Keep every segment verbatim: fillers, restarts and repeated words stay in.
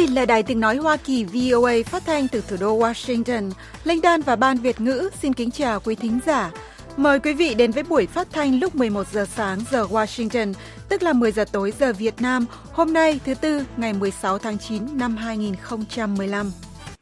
Đây là Đài Tiếng Nói Hoa Kỳ vê o a phát thanh từ thủ đô Washington. Linh Đan và Ban Việt ngữ xin kính chào quý thính giả. Mời quý vị đến với buổi phát thanh lúc mười một giờ sáng giờ Washington, tức là mười giờ tối giờ Việt Nam, hôm nay thứ Tư, ngày mười sáu tháng chín năm hai nghìn không trăm mười lăm.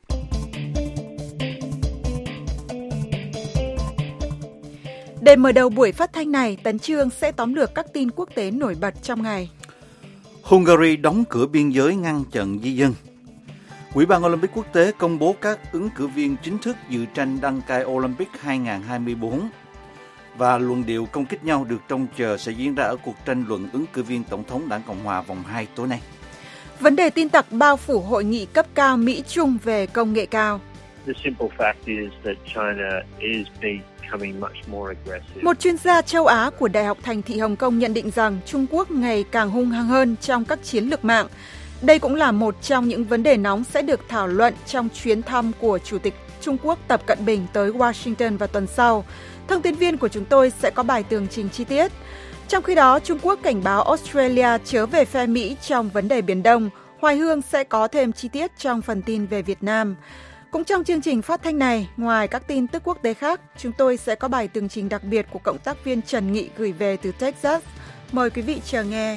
Để mở đầu buổi phát thanh này, Tấn Chương sẽ tóm lược các tin quốc tế nổi bật trong ngày. Hungary đóng cửa biên giới ngăn chặn di dân. Ủy ban Olympic quốc tế công bố các ứng cử viên chính thức dự tranh đăng cai Olympic hai không hai tư. Và luận điệu công kích nhau được trông chờ sẽ diễn ra ở cuộc tranh luận ứng cử viên Tổng thống Đảng Cộng hòa vòng hai tối nay. Vấn đề tin tặc bao phủ hội nghị cấp cao Mỹ-Trung về công nghệ cao. Một chuyên gia châu Á của Đại học Thành thị Hồng Kông nhận định rằng Trung Quốc ngày càng hung hăng hơn trong các chiến lược mạng. Đây cũng là một trong những vấn đề nóng sẽ được thảo luận trong chuyến thăm của Chủ tịch Trung Quốc Tập Cận Bình tới Washington vào tuần sau. Thông tin viên của chúng tôi sẽ có bài tường trình chi tiết. Trong khi đó, Trung Quốc cảnh báo Australia chớ về phe Mỹ trong vấn đề Biển Đông. Hoài Hương sẽ có thêm chi tiết trong phần tin về Việt Nam. Cũng trong chương trình phát thanh này, ngoài các tin tức quốc tế khác, chúng tôi sẽ có bài tường trình đặc biệt của cộng tác viên Trần Nghị gửi về từ Texas. Mời quý vị chờ nghe.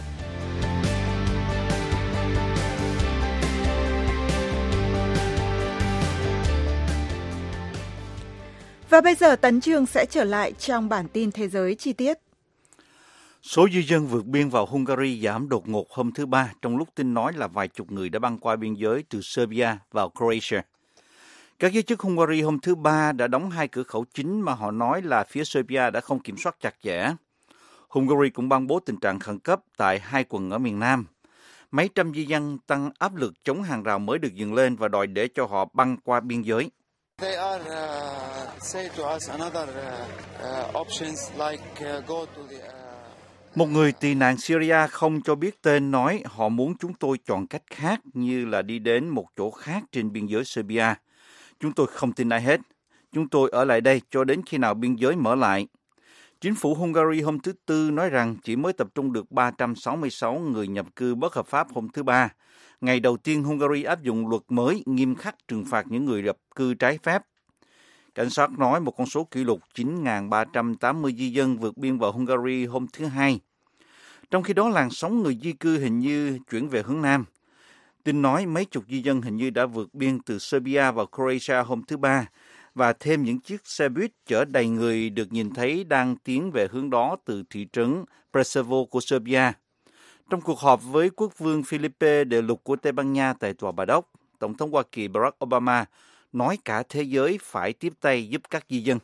Và bây giờ Tấn Chương sẽ trở lại trong bản tin thế giới chi tiết. Số di dân vượt biên vào Hungary giảm đột ngột hôm thứ Ba, trong lúc tin nói là vài chục người đã băng qua biên giới từ Serbia vào Croatia. Các giới chức Hungary hôm thứ Ba đã đóng hai cửa khẩu chính mà họ nói là phía Serbia đã không kiểm soát chặt chẽ. Hungary cũng ban bố tình trạng khẩn cấp tại hai quận ở miền Nam. Mấy trăm di dân tăng áp lực chống hàng rào mới được dựng lên và đòi để cho họ băng qua biên giới. They are, uh, say to us another, uh, uh, options like, uh, go to the, uh... Một người tị nạn Syria không cho biết tên nói họ muốn chúng tôi chọn cách khác như là đi đến một chỗ khác trên biên giới Serbia. Chúng tôi không tin ai hết. Chúng tôi ở lại đây cho đến khi nào biên giới mở lại. Chính phủ Hungary hôm thứ Tư nói rằng chỉ mới tập trung được ba trăm sáu mươi sáu người nhập cư bất hợp pháp hôm thứ Ba. Ngày đầu tiên Hungary áp dụng luật mới nghiêm khắc trừng phạt những người nhập cư trái phép. Cảnh sát nói một con số kỷ lục chín nghìn ba trăm tám mươi di dân vượt biên vào Hungary hôm thứ Hai. Trong khi đó, làn sóng người di cư hình như chuyển về hướng Nam. Tin nói mấy chục di dân hình như đã vượt biên từ Serbia vào Croatia hôm thứ Ba, và thêm những chiếc xe buýt chở đầy người được nhìn thấy đang tiến về hướng đó từ thị trấn Preševo của Serbia. Trong cuộc họp với quốc vương Felipe đệ lục của Tây Ban Nha tại Tòa Bà Đốc, Tổng thống Hoa Kỳ Barack Obama nói cả thế giới phải tiếp tay giúp các di dân.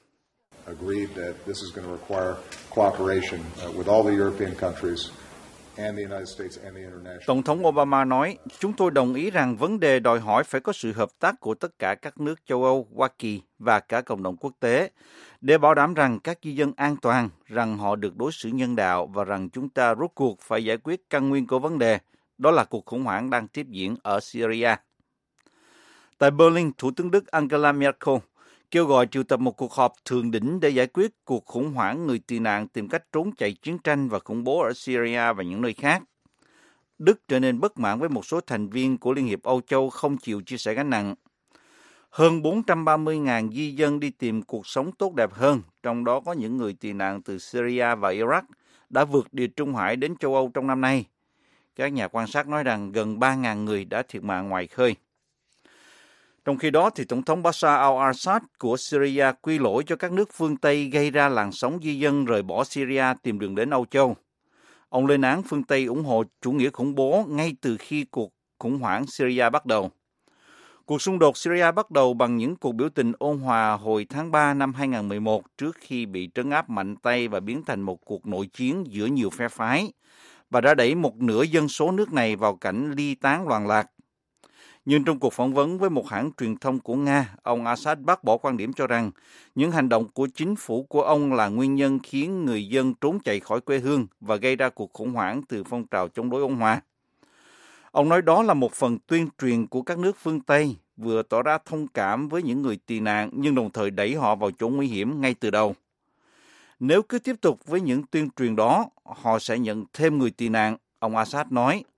Tổng thống Obama nói, chúng tôi đồng ý rằng vấn đề đòi hỏi phải có sự hợp tác của tất cả các nước châu Âu, Hoa Kỳ và cả cộng đồng quốc tế để bảo đảm rằng các di dân an toàn, rằng họ được đối xử nhân đạo và rằng chúng ta rốt cuộc phải giải quyết căn nguyên của vấn đề, đó là cuộc khủng hoảng đang tiếp diễn ở Syria. Tại Berlin, Thủ tướng Đức Angela Merkel kêu gọi triệu tập một cuộc họp thượng đỉnh để giải quyết cuộc khủng hoảng người tị nạn tìm cách trốn chạy chiến tranh và khủng bố ở Syria và những nơi khác. Đức trở nên bất mãn với một số thành viên của Liên hiệp Âu Châu không chịu chia sẻ gánh nặng. Hơn bốn trăm ba mươi nghìn di dân đi tìm cuộc sống tốt đẹp hơn, trong đó có những người tị nạn từ Syria và Iraq, đã vượt Địa Trung Hải đến châu Âu trong năm nay. Các nhà quan sát nói rằng gần ba nghìn người đã thiệt mạng ngoài khơi. Trong khi đó, thì Tổng thống Bashar al-Assad của Syria quy lỗi cho các nước phương Tây gây ra làn sóng di dân rời bỏ Syria tìm đường đến Âu Châu. Ông lên án phương Tây ủng hộ chủ nghĩa khủng bố ngay từ khi cuộc khủng hoảng Syria bắt đầu. Cuộc xung đột Syria bắt đầu bằng những cuộc biểu tình ôn hòa hồi tháng ba năm hai nghìn không trăm mười một trước khi bị trấn áp mạnh tay và biến thành một cuộc nội chiến giữa nhiều phe phái và đã đẩy một nửa dân số nước này vào cảnh ly tán loạn lạc. Nhưng trong cuộc phỏng vấn với một hãng truyền thông của Nga, ông Assad bác bỏ quan điểm cho rằng những hành động của chính phủ của ông là nguyên nhân khiến người dân trốn chạy khỏi quê hương và gây ra cuộc khủng hoảng từ phong trào chống đối ôn hòa. Ông nói đó là một phần tuyên truyền của các nước phương Tây, vừa tỏ ra thông cảm với những người tị nạn nhưng đồng thời đẩy họ vào chỗ nguy hiểm ngay từ đầu. Nếu cứ tiếp tục với những tuyên truyền đó, họ sẽ nhận thêm người tị nạn, ông Assad nói.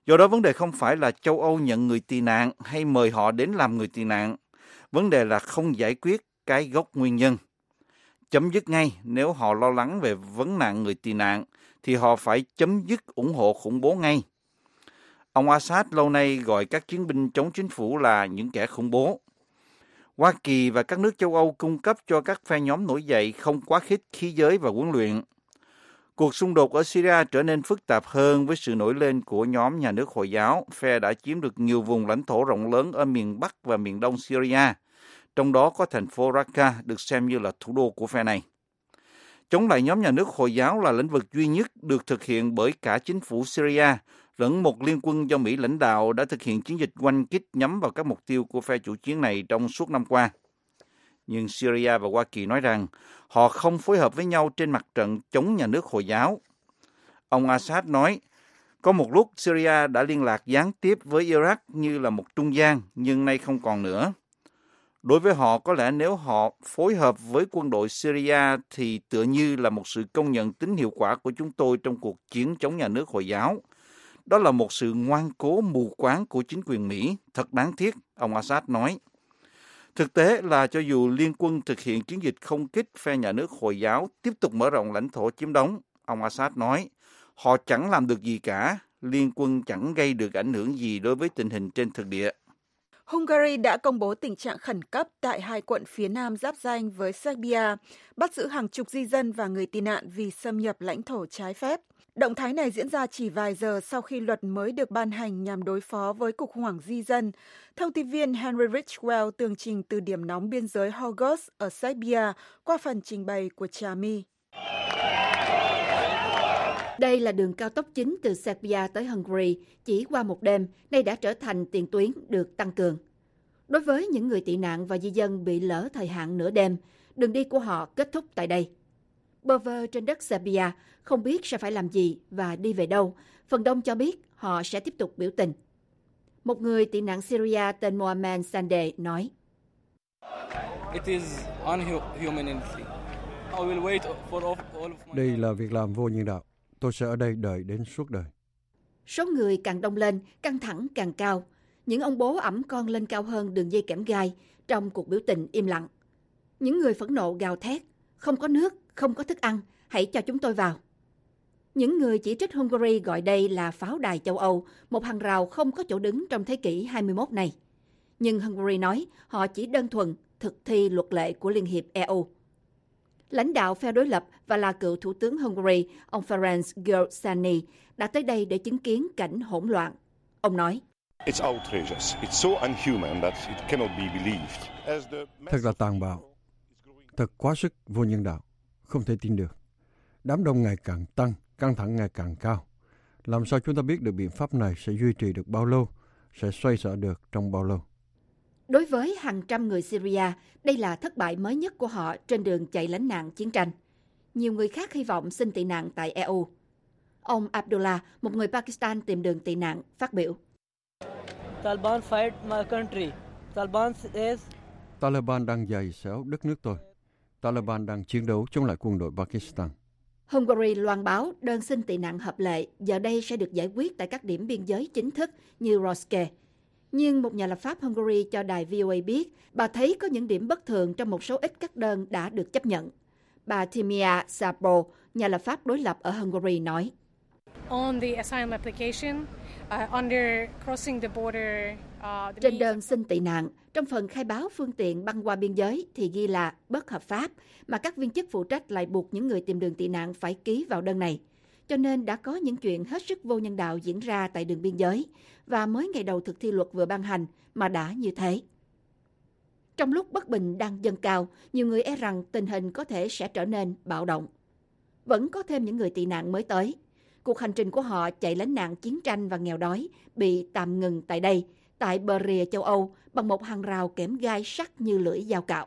Do đó vấn đề không phải là châu Âu nhận người tị nạn hay mời họ đến làm người tị nạn. Vấn đề là không giải quyết cái gốc nguyên nhân. Chấm dứt ngay, nếu họ lo lắng về vấn nạn người tị nạn, thì họ phải chấm dứt ủng hộ khủng bố ngay. Ông Assad lâu nay gọi các chiến binh chống chính phủ là những kẻ khủng bố. Hoa Kỳ và các nước châu Âu cung cấp cho các phe nhóm nổi dậy không quá khích khí giới và huấn luyện. Cuộc xung đột ở Syria trở nên phức tạp hơn với sự nổi lên của nhóm nhà nước Hồi giáo. Phe đã chiếm được nhiều vùng lãnh thổ rộng lớn ở miền Bắc và miền Đông Syria, trong đó có thành phố Raqqa được xem như là thủ đô của phe này. Chống lại nhóm nhà nước Hồi giáo là lĩnh vực duy nhất được thực hiện bởi cả chính phủ Syria lẫn một liên quân do Mỹ lãnh đạo đã thực hiện chiến dịch oanh kích nhắm vào các mục tiêu của phe chủ chiến này trong suốt năm qua. Nhưng Syria và Hoa Kỳ nói rằng họ không phối hợp với nhau trên mặt trận chống nhà nước Hồi giáo. Ông Assad nói, có một lúc Syria đã liên lạc gián tiếp với Iraq như là một trung gian, nhưng nay không còn nữa. Đối với họ, có lẽ nếu họ phối hợp với quân đội Syria thì tựa như là một sự công nhận tính hiệu quả của chúng tôi trong cuộc chiến chống nhà nước Hồi giáo. Đó là một sự ngoan cố mù quáng của chính quyền Mỹ, thật đáng tiếc, ông Assad nói. Thực tế là cho dù liên quân thực hiện chiến dịch không kích, phe nhà nước Hồi giáo tiếp tục mở rộng lãnh thổ chiếm đóng, ông Assad nói, họ chẳng làm được gì cả, liên quân chẳng gây được ảnh hưởng gì đối với tình hình trên thực địa. Hungary đã công bố tình trạng khẩn cấp tại hai quận phía nam giáp ranh với Serbia, bắt giữ hàng chục di dân và người tị nạn vì xâm nhập lãnh thổ trái phép. Động thái này diễn ra chỉ vài giờ sau khi luật mới được ban hành nhằm đối phó với cuộc khủng hoảng di dân. Thông tin viên Henry Richwell tường trình từ điểm nóng biên giới Horgoš ở Serbia qua phần trình bày của Trà My. Đây là đường cao tốc chính từ Serbia tới Hungary, chỉ qua một đêm, nay đã trở thành tiền tuyến được tăng cường. Đối với những người tị nạn và di dân bị lỡ thời hạn nửa đêm, đường đi của họ kết thúc tại đây. Bơ vơ trên đất Serbia không biết sẽ phải làm gì và đi về đâu, phần đông cho biết họ sẽ tiếp tục biểu tình. Một người tị nạn Syria tên Mohamed Sande nói, đây là việc làm vô nhân đạo. Tôi sẽ ở đây đợi đến suốt đời. Số người càng đông lên, căng thẳng càng cao. Những ông bố ẵm con lên cao hơn đường dây kẽm gai trong cuộc biểu tình im lặng. Những người phẫn nộ gào thét, không có nước, không có thức ăn, hãy cho chúng tôi vào. Những người chỉ trích Hungary gọi đây là pháo đài châu Âu, một hàng rào không có chỗ đứng trong thế kỷ hai mươi mốt này. Nhưng Hungary nói họ chỉ đơn thuần thực thi luật lệ của Liên hiệp e u. Lãnh đạo phe đối lập và là cựu thủ tướng Hungary, ông Ferenc Gyurcsány, đã tới đây để chứng kiến cảnh hỗn loạn. Ông nói, thật là tàn bạo, thật quá sức vô nhân đạo, không thể tin được. Đám đông ngày càng tăng, căng thẳng ngày càng cao. Làm sao chúng ta biết được biện pháp này sẽ duy trì được bao lâu, sẽ xoay sở được trong bao lâu? Đối với hàng trăm người Syria, đây là thất bại mới nhất của họ trên đường chạy lánh nạn chiến tranh. Nhiều người khác hy vọng xin tị nạn tại e u. Ông Abdullah, một người Pakistan tìm đường tị nạn, phát biểu. Taliban fight my country. Taliban is... Taliban đang giày xéo đất nước tôi. Taliban đang chiến đấu chống lại quân đội Pakistan. Hungary loan báo đơn xin tị nạn hợp lệ giờ đây sẽ được giải quyết tại các điểm biên giới chính thức như Roske. Nhưng một nhà lập pháp Hungary cho đài vê o a biết bà thấy có những điểm bất thường trong một số ít các đơn đã được chấp nhận. Bà Timea Szabó, nhà lập pháp đối lập ở Hungary nói. On the asylum application, uh, under crossing the border, uh, Trên đơn xin tị nạn, trong phần khai báo phương tiện băng qua biên giới thì ghi là bất hợp pháp, mà các viên chức phụ trách lại buộc những người tìm đường tị nạn phải ký vào đơn này. Cho nên đã có những chuyện hết sức vô nhân đạo diễn ra tại đường biên giới, và mới ngày đầu thực thi luật vừa ban hành mà đã như thế. Trong lúc bất bình đang dâng cao, nhiều người e rằng tình hình có thể sẽ trở nên bạo động. Vẫn có thêm những người tị nạn mới tới. Cuộc hành trình của họ chạy lánh nạn chiến tranh và nghèo đói bị tạm ngừng tại đây, tại bờ rìa châu Âu, bằng một hàng rào kẽm gai sắc như lưỡi dao cạo.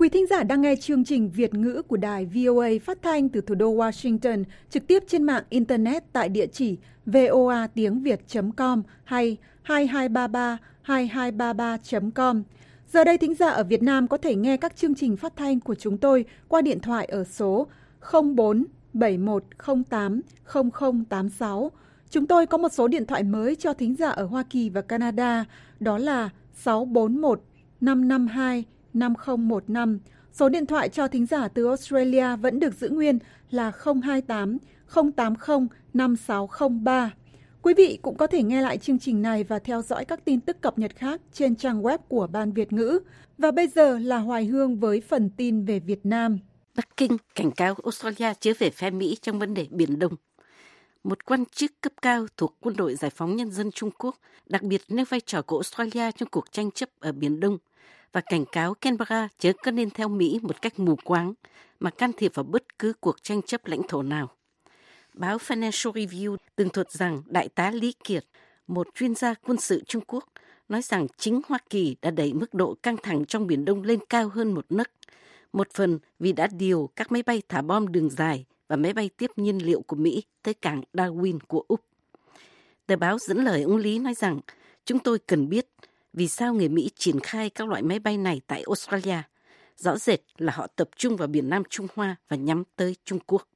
Quý thính giả đang nghe chương trình Việt ngữ của đài vê o a phát thanh từ thủ đô Washington, trực tiếp trên mạng Internet tại địa chỉ voa tiếng việt chấm com hay hai hai ba ba hai hai ba ba chấm com. Giờ đây thính giả ở Việt Nam có thể nghe các chương trình phát thanh của chúng tôi qua điện thoại ở số không bốn bảy một không tám không không tám sáu. Chúng tôi có một số điện thoại mới cho thính giả ở Hoa Kỳ và Canada, đó là sáu bốn một năm năm hai năm không một năm. Số điện thoại cho thính giả từ Australia vẫn được giữ nguyên là không hai tám không tám không năm sáu không ba. Quý vị cũng có thể nghe lại chương trình này và theo dõi các tin tức cập nhật khác trên trang web của Ban Việt ngữ. Và bây giờ là Hoài Hương với phần tin về Việt Nam. Bắc Kinh cảnh cáo Australia chớ về phe Mỹ trong vấn đề Biển Đông. Một quan chức cấp cao thuộc Quân đội Giải phóng Nhân dân Trung Quốc đặc biệt nêu vai trò của Australia trong cuộc tranh chấp ở Biển Đông và cảnh cáo Canberra chớ có nên theo Mỹ một cách mù quáng mà can thiệp vào bất cứ cuộc tranh chấp lãnh thổ nào. Báo Financial Review tường thuật rằng Đại tá Lý Kiệt, một chuyên gia quân sự Trung Quốc, nói rằng chính Hoa Kỳ đã đẩy mức độ căng thẳng trong Biển Đông lên cao hơn một nấc, một phần vì đã điều các máy bay thả bom đường dài và máy bay tiếp nhiên liệu của Mỹ tới cảng Darwin của Úc. Tờ báo dẫn lời ông Lý nói rằng chúng tôi cần biết vì sao người Mỹ triển khai các loại máy bay này tại Australia. Rõ rệt là họ tập trung vào biển Nam Trung Hoa và nhắm tới Trung Quốc.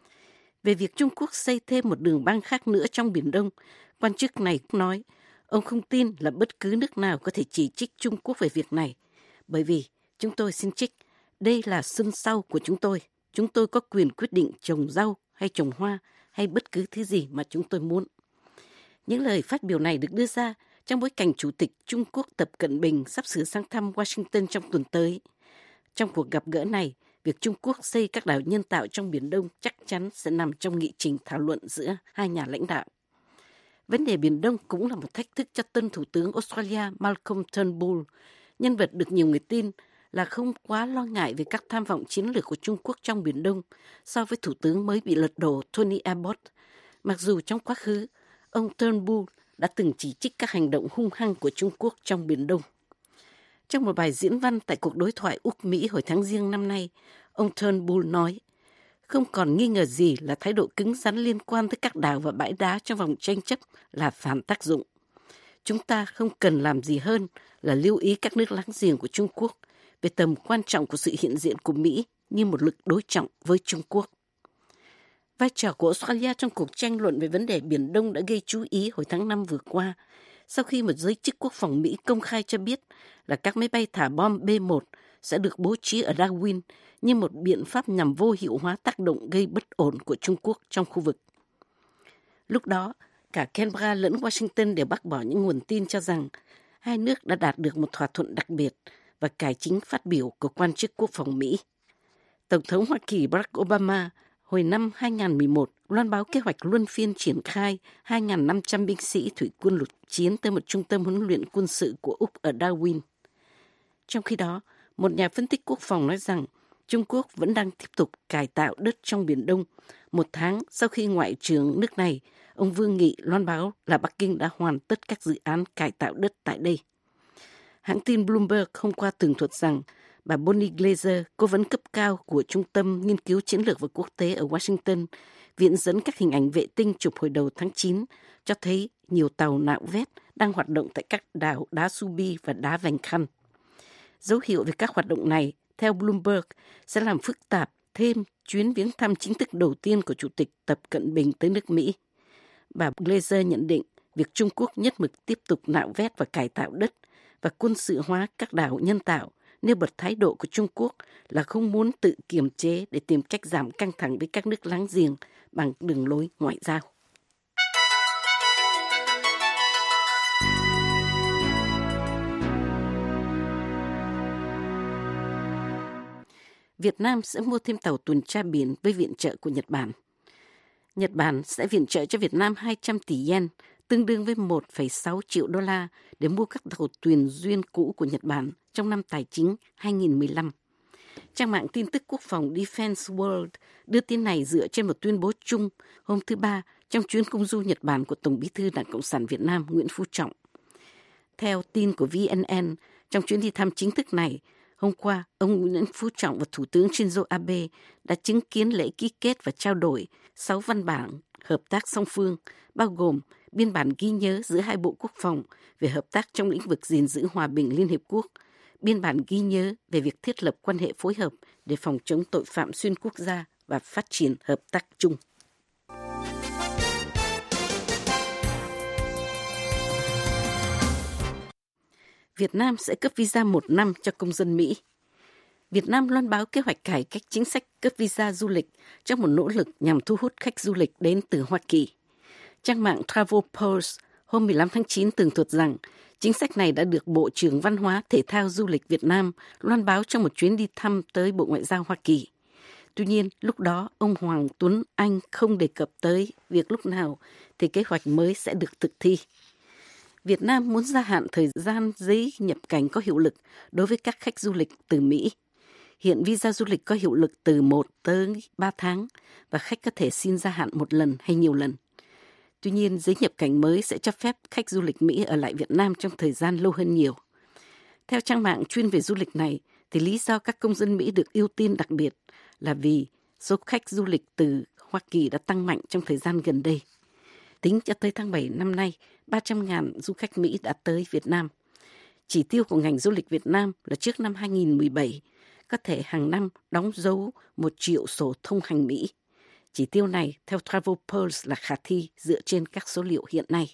Về việc Trung Quốc xây thêm một đường băng khác nữa trong Biển Đông, quan chức này nói ông không tin là bất cứ nước nào có thể chỉ trích Trung Quốc về việc này, bởi vì chúng tôi xin trích, đây là sân sau của chúng tôi. Chúng tôi có quyền quyết định trồng rau hay trồng hoa hay bất cứ thứ gì mà chúng tôi muốn. Những lời phát biểu này được đưa ra trong bối cảnh Chủ tịch Trung Quốc Tập Cận Bình sắp sửa sang thăm Washington trong tuần tới. Trong cuộc gặp gỡ này, việc Trung Quốc xây các đảo nhân tạo trong Biển Đông chắc chắn sẽ nằm trong nghị trình thảo luận giữa hai nhà lãnh đạo. Vấn đề Biển Đông cũng là một thách thức cho tân Thủ tướng Australia Malcolm Turnbull, nhân vật được nhiều người tin là không quá lo ngại về các tham vọng chiến lược của Trung Quốc trong Biển Đông so với Thủ tướng mới bị lật đổ Tony Abbott, mặc dù trong quá khứ, ông Turnbull đã từng chỉ trích các hành động hung hăng của Trung Quốc trong Biển Đông. Trong một bài diễn văn tại cuộc đối thoại Úc-Mỹ hồi tháng Giêng năm nay, ông Turnbull nói, không còn nghi ngờ gì là thái độ cứng rắn liên quan tới các đảo và bãi đá trong vòng tranh chấp là phản tác dụng. Chúng ta không cần làm gì hơn là lưu ý các nước láng giềng của Trung Quốc về tầm quan trọng của sự hiện diện của Mỹ như một lực đối trọng với Trung Quốc. Vai trò của Australia trong cuộc tranh luận về vấn đề Biển Đông đã gây chú ý hồi tháng năm vừa qua, sau khi một giới chức quốc phòng Mỹ công khai cho biết là các máy bay thả bom B một sẽ được bố trí ở Darwin như một biện pháp nhằm vô hiệu hóa tác động gây bất ổn của Trung Quốc trong khu vực. Lúc đó, cả Canberra lẫn Washington đều bác bỏ những nguồn tin cho rằng hai nước đã đạt được một thỏa thuận đặc biệt và cải chính phát biểu của quan chức quốc phòng Mỹ. Tổng thống Hoa Kỳ Barack Obama hồi năm hai nghìn không trăm mười một loan báo kế hoạch luân phiên triển khai hai nghìn năm trăm binh sĩ thủy quân lục chiến tới một trung tâm huấn luyện quân sự của Úc ở Darwin. Trong khi đó, một nhà phân tích quốc phòng nói rằng Trung Quốc vẫn đang tiếp tục cải tạo đất trong Biển Đông, một tháng sau khi Ngoại trưởng nước này, ông Vương Nghị loan báo là Bắc Kinh đã hoàn tất các dự án cải tạo đất tại đây. Hãng tin Bloomberg hôm qua tường thuật rằng bà Bonnie Glaser, cố vấn cấp cao của Trung tâm Nghiên cứu Chiến lược và Quốc tế ở Washington, viện dẫn các hình ảnh vệ tinh chụp hồi đầu tháng chín, cho thấy nhiều tàu nạo vét đang hoạt động tại các đảo Đá Subi và Đá Vành Khăn. Dấu hiệu về các hoạt động này, theo Bloomberg, sẽ làm phức tạp thêm chuyến viếng thăm chính thức đầu tiên của Chủ tịch Tập Cận Bình tới nước Mỹ. Bà Glaser nhận định việc Trung Quốc nhất mực tiếp tục nạo vét và cải tạo đất và quân sự hóa các đảo nhân tạo, nêu bật thái độ của Trung Quốc là không muốn tự kiềm chế để tìm cách giảm căng thẳng với các nước láng giềng bằng đường lối ngoại giao. Việt Nam sẽ mua thêm tàu tuần tra biển với viện trợ của Nhật Bản. Nhật Bản sẽ viện trợ cho Việt Nam hai trăm tỷ yen, tương đương với một phẩy sáu triệu đô la để mua các tàu thuyền duyên cũ của Nhật Bản trong năm tài chính hai nghìn không trăm mười lăm. Trang mạng tin tức quốc phòng Defense World đưa tin này dựa trên một tuyên bố chung hôm thứ Ba trong chuyến công du Nhật Bản của Tổng bí thư Đảng Cộng sản Việt Nam Nguyễn Phú Trọng. Theo tin của vê en en, trong chuyến đi thăm chính thức này, Hôm qua, ông Nguyễn Phú Trọng và Thủ tướng Shinzo Abe đã chứng kiến lễ ký kết và trao đổi sáu văn bản hợp tác song phương, bao gồm biên bản ghi nhớ giữa hai bộ quốc phòng về hợp tác trong lĩnh vực gìn giữ hòa bình Liên Hiệp Quốc, biên bản ghi nhớ về việc thiết lập quan hệ phối hợp để phòng chống tội phạm xuyên quốc gia và phát triển hợp tác chung. Việt Nam sẽ cấp visa một năm cho công dân Mỹ. Việt Nam loan báo kế hoạch cải cách chính sách cấp visa du lịch trong một nỗ lực nhằm thu hút khách du lịch đến từ Hoa Kỳ. Trang mạng Travel Pulse hôm mười lăm tháng chín tường thuật rằng chính sách này đã được Bộ trưởng Văn hóa, Thể thao, Du lịch Việt Nam loan báo trong một chuyến đi thăm tới Bộ Ngoại giao Hoa Kỳ. Tuy nhiên, lúc đó ông Hoàng Tuấn Anh không đề cập tới việc lúc nào thì kế hoạch mới sẽ được thực thi. Việt Nam muốn gia hạn thời gian giấy nhập cảnh có hiệu lực đối với các khách du lịch từ Mỹ. Hiện visa du lịch có hiệu lực từ một tới ba tháng và khách có thể xin gia hạn một lần hay nhiều lần. Tuy nhiên, giấy nhập cảnh mới sẽ cho phép khách du lịch Mỹ ở lại Việt Nam trong thời gian lâu hơn nhiều. Theo trang mạng chuyên về du lịch này, thì lý do các công dân Mỹ được ưu tiên đặc biệt là vì số khách du lịch từ Hoa Kỳ đã tăng mạnh trong thời gian gần đây. Tính cho tới tháng bảy năm nay, ba trăm nghìn du khách Mỹ đã tới Việt Nam. Chỉ tiêu của ngành du lịch Việt Nam là trước năm hai không một bảy, có thể hàng năm đóng dấu một triệu sổ thông hành Mỹ. Chỉ tiêu này, theo Travel Pulse, là khả thi dựa trên các số liệu hiện nay.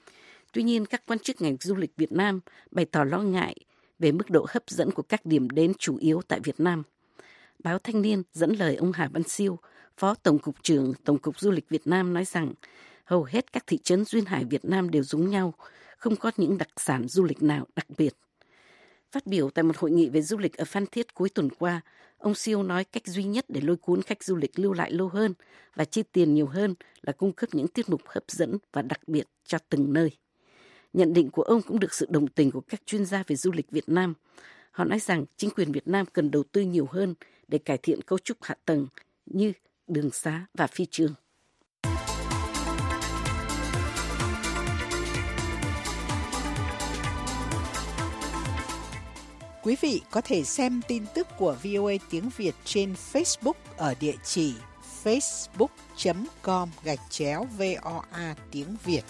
Tuy nhiên, các quan chức ngành du lịch Việt Nam bày tỏ lo ngại về mức độ hấp dẫn của các điểm đến chủ yếu tại Việt Nam. Báo Thanh niên dẫn lời ông Hà Văn Siêu, Phó Tổng cục trưởng Tổng cục Du lịch Việt Nam nói rằng hầu hết các thị trấn duyên hải Việt Nam đều giống nhau, không có những đặc sản du lịch nào đặc biệt. Phát biểu tại một hội nghị về du lịch ở Phan Thiết cuối tuần qua, ông Siêu nói cách duy nhất để lôi cuốn khách du lịch lưu lại lâu hơn và chi tiền nhiều hơn là cung cấp những tiết mục hấp dẫn và đặc biệt cho từng nơi. Nhận định của ông cũng được sự đồng tình của các chuyên gia về du lịch Việt Nam. Họ nói rằng chính quyền Việt Nam cần đầu tư nhiều hơn để cải thiện cấu trúc hạ tầng như đường xá và phi trường. Quý vị có thể xem tin tức của vê o a tiếng Việt trên Facebook ở địa chỉ facebook chấm com gạch chéo voa tiếng Việt.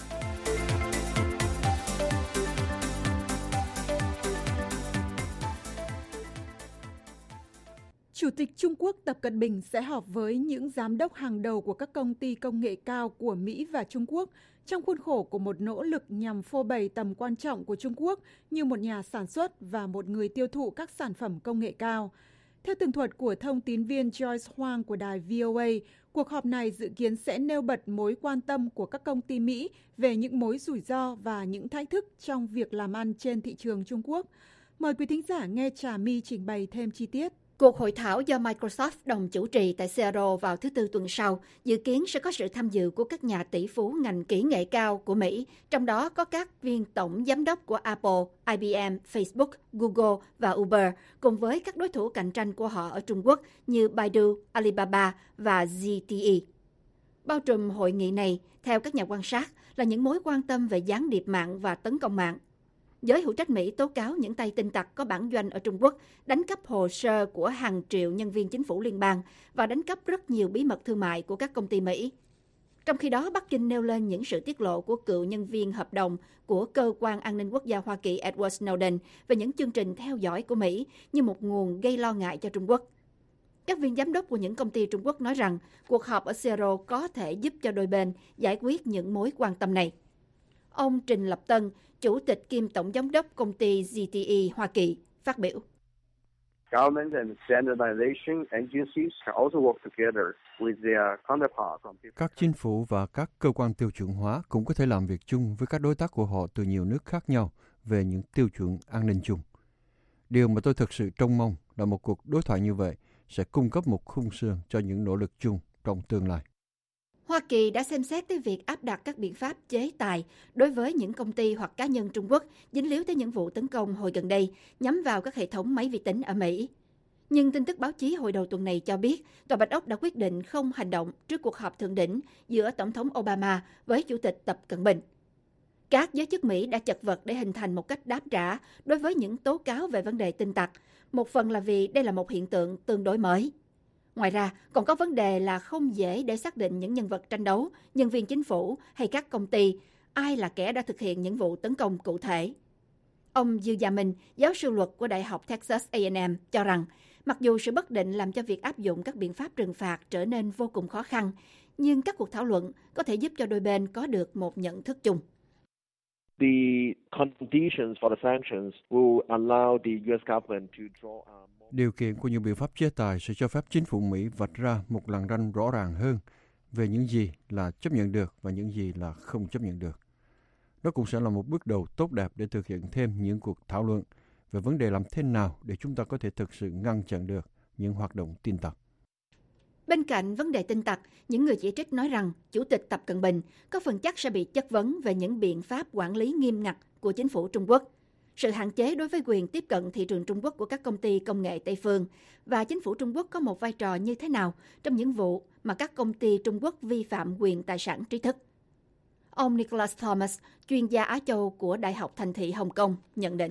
Chủ tịch Trung Quốc Tập Cận Bình sẽ họp với những giám đốc hàng đầu của các công ty công nghệ cao của Mỹ và Trung Quốc trong khuôn khổ của một nỗ lực nhằm phô bày tầm quan trọng của Trung Quốc như một nhà sản xuất và một người tiêu thụ các sản phẩm công nghệ cao. Theo tường thuật của thông tín viên Joyce Huang của đài vê o a, cuộc họp này dự kiến sẽ nêu bật mối quan tâm của các công ty Mỹ về những mối rủi ro và những thách thức trong việc làm ăn trên thị trường Trung Quốc. Mời quý thính giả nghe Trà My trình bày thêm chi tiết. Cuộc hội thảo do Microsoft đồng chủ trì tại Seattle vào thứ Tư tuần sau dự kiến sẽ có sự tham dự của các nhà tỷ phú ngành kỹ nghệ cao của Mỹ, trong đó có các viên tổng giám đốc của Apple, I B M, Facebook, Google và Uber, cùng với các đối thủ cạnh tranh của họ ở Trung Quốc như Baidu, Alibaba và Z T E. Bao trùm hội nghị này, theo các nhà quan sát, là những mối quan tâm về gián điệp mạng và tấn công mạng. Giới hữu trách Mỹ tố cáo những tay tin tặc có bản doanh ở Trung Quốc đánh cắp hồ sơ của hàng triệu nhân viên chính phủ liên bang và đánh cắp rất nhiều bí mật thương mại của các công ty Mỹ. Trong khi đó, Bắc Kinh nêu lên những sự tiết lộ của cựu nhân viên hợp đồng của Cơ quan An ninh Quốc gia Hoa Kỳ Edward Snowden về những chương trình theo dõi của Mỹ như một nguồn gây lo ngại cho Trung Quốc. Các viên giám đốc của những công ty Trung Quốc nói rằng cuộc họp ở Seattle có thể giúp cho đôi bên giải quyết những mối quan tâm này. Ông Trình Lập Tân, Chủ tịch kiêm Tổng giám đốc công ty Z T E Hoa Kỳ, phát biểu. Các chính phủ và các cơ quan tiêu chuẩn hóa cũng có thể làm việc chung với các đối tác của họ từ nhiều nước khác nhau về những tiêu chuẩn an ninh chung. Điều mà tôi thực sự trông mong là một cuộc đối thoại như vậy sẽ cung cấp một khung xương cho những nỗ lực chung trong tương lai. Hoa Kỳ đã xem xét tới việc áp đặt các biện pháp chế tài đối với những công ty hoặc cá nhân Trung Quốc dính líu tới những vụ tấn công hồi gần đây nhắm vào các hệ thống máy vi tính ở Mỹ. Nhưng tin tức báo chí hồi đầu tuần này cho biết Tòa Bạch Ốc đã quyết định không hành động trước cuộc họp thượng đỉnh giữa Tổng thống Obama với Chủ tịch Tập Cận Bình. Các giới chức Mỹ đã chật vật để hình thành một cách đáp trả đối với những tố cáo về vấn đề tin tặc, một phần là vì đây là một hiện tượng tương đối mới. Ngoài ra, còn có vấn đề là không dễ để xác định những nhân vật tranh đấu, nhân viên chính phủ hay các công ty, ai là kẻ đã thực hiện những vụ tấn công cụ thể. Ông Dư Gia Minh, giáo sư luật của Đại học Texas A and M, cho rằng mặc dù sự bất định làm cho việc áp dụng các biện pháp trừng phạt trở nên vô cùng khó khăn, nhưng các cuộc thảo luận có thể giúp cho đôi bên có được một nhận thức chung. The conditions for the sanctions will allow the U S government to draw a more... Điều kiện của những biện pháp chế tài sẽ cho phép chính phủ Mỹ vạch ra một lằn ranh rõ ràng hơn về những gì là chấp nhận được và những gì là không chấp nhận được. Đó cũng sẽ là một bước đầu tốt đẹp để thực hiện thêm những cuộc thảo luận về vấn đề làm thế nào để chúng ta có thể thực sự ngăn chặn được những hoạt động tin tặc. Bên cạnh vấn đề tin tặc, những người chỉ trích nói rằng Chủ tịch Tập Cận Bình có phần chắc sẽ bị chất vấn về những biện pháp quản lý nghiêm ngặt của chính phủ Trung Quốc, sự hạn chế đối với quyền tiếp cận thị trường Trung Quốc của các công ty công nghệ Tây phương và chính phủ Trung Quốc có một vai trò như thế nào trong những vụ mà các công ty Trung Quốc vi phạm quyền tài sản trí thức. Ông Nicholas Thomas, chuyên gia Á Châu của Đại học Thành thị Hồng Kông, nhận định.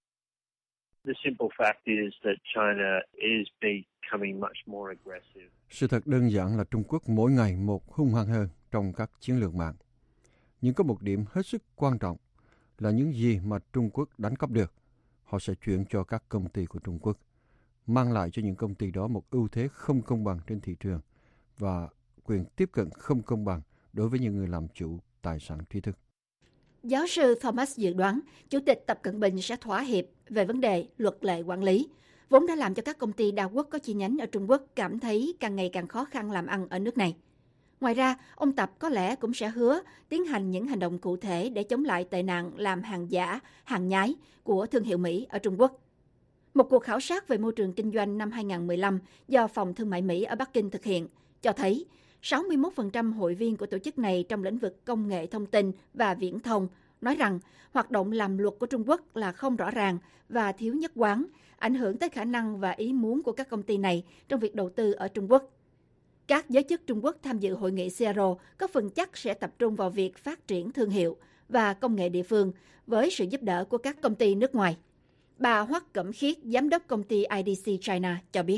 The simple fact is that China is becoming much more aggressive. Sự thật đơn giản là Trung Quốc mỗi ngày một hung hăng hơn trong các chiến lược mạng. Nhưng có một điểm hết sức quan trọng là những gì mà Trung Quốc đánh cắp được, họ sẽ chuyển cho các công ty của Trung Quốc, mang lại cho những công ty đó một ưu thế không công bằng trên thị trường và quyền tiếp cận không công bằng đối với những người làm chủ tài sản trí thức. Giáo sư Thomas dự đoán Chủ tịch Tập Cận Bình sẽ thỏa hiệp về vấn đề luật lệ quản lý, vốn đã làm cho các công ty đa quốc có chi nhánh ở Trung Quốc cảm thấy càng ngày càng khó khăn làm ăn ở nước này. Ngoài ra, ông Tập có lẽ cũng sẽ hứa tiến hành những hành động cụ thể để chống lại tệ nạn làm hàng giả, hàng nhái của thương hiệu Mỹ ở Trung Quốc. Một cuộc khảo sát về môi trường kinh doanh năm hai không một lăm do Phòng Thương mại Mỹ ở Bắc Kinh thực hiện cho thấy sáu mươi mốt phần trăm hội viên của tổ chức này trong lĩnh vực công nghệ thông tin và viễn thông nói rằng hoạt động làm luật của Trung Quốc là không rõ ràng và thiếu nhất quán, ảnh hưởng tới khả năng và ý muốn của các công ty này trong việc đầu tư ở Trung Quốc. Các giới chức Trung Quốc tham dự hội nghị xê e rờ có phần chắc sẽ tập trung vào việc phát triển thương hiệu và công nghệ địa phương với sự giúp đỡ của các công ty nước ngoài. Bà Hoắc Cẩm Khiết, giám đốc công ty I D C China cho biết.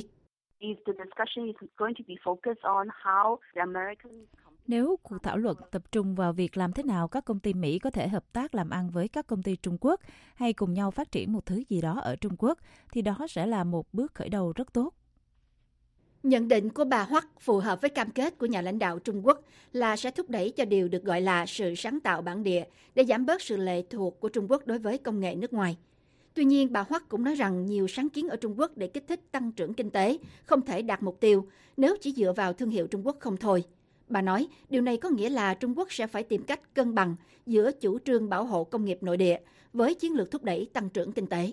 Nếu cuộc thảo luận tập trung vào việc làm thế nào các công ty Mỹ có thể hợp tác làm ăn với các công ty Trung Quốc hay cùng nhau phát triển một thứ gì đó ở Trung Quốc, thì đó sẽ là một bước khởi đầu rất tốt. Nhận định của bà Hoắc phù hợp với cam kết của nhà lãnh đạo Trung Quốc là sẽ thúc đẩy cho điều được gọi là sự sáng tạo bản địa để giảm bớt sự lệ thuộc của Trung Quốc đối với công nghệ nước ngoài. Tuy nhiên, bà Hoắc cũng nói rằng nhiều sáng kiến ở Trung Quốc để kích thích tăng trưởng kinh tế không thể đạt mục tiêu nếu chỉ dựa vào thương hiệu Trung Quốc không thôi. Bà nói, điều này có nghĩa là Trung Quốc sẽ phải tìm cách cân bằng giữa chủ trương bảo hộ công nghiệp nội địa với chiến lược thúc đẩy tăng trưởng kinh tế.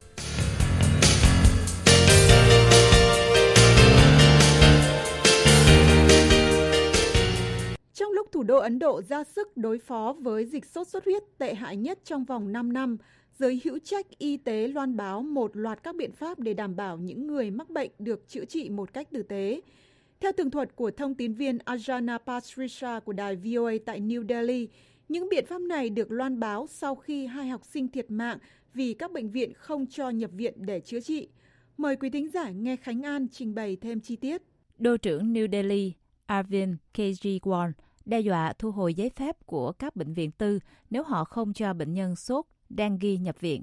Trong lúc thủ đô Ấn Độ ra sức đối phó với dịch sốt xuất huyết tệ hại nhất trong vòng năm năm, giới hữu trách y tế loan báo một loạt các biện pháp để đảm bảo những người mắc bệnh được chữa trị một cách tử tế. Theo tường thuật của thông tín viên Ajana Pasricha của đài V O A tại New Delhi, những biện pháp này được loan báo sau khi hai học sinh thiệt mạng vì các bệnh viện không cho nhập viện để chữa trị. Mời quý thính giả nghe Khánh An trình bày thêm chi tiết. Đô trưởng New Delhi Arvind Kejriwal đe dọa thu hồi giấy phép của các bệnh viện tư nếu họ không cho bệnh nhân sốt dengue nhập viện.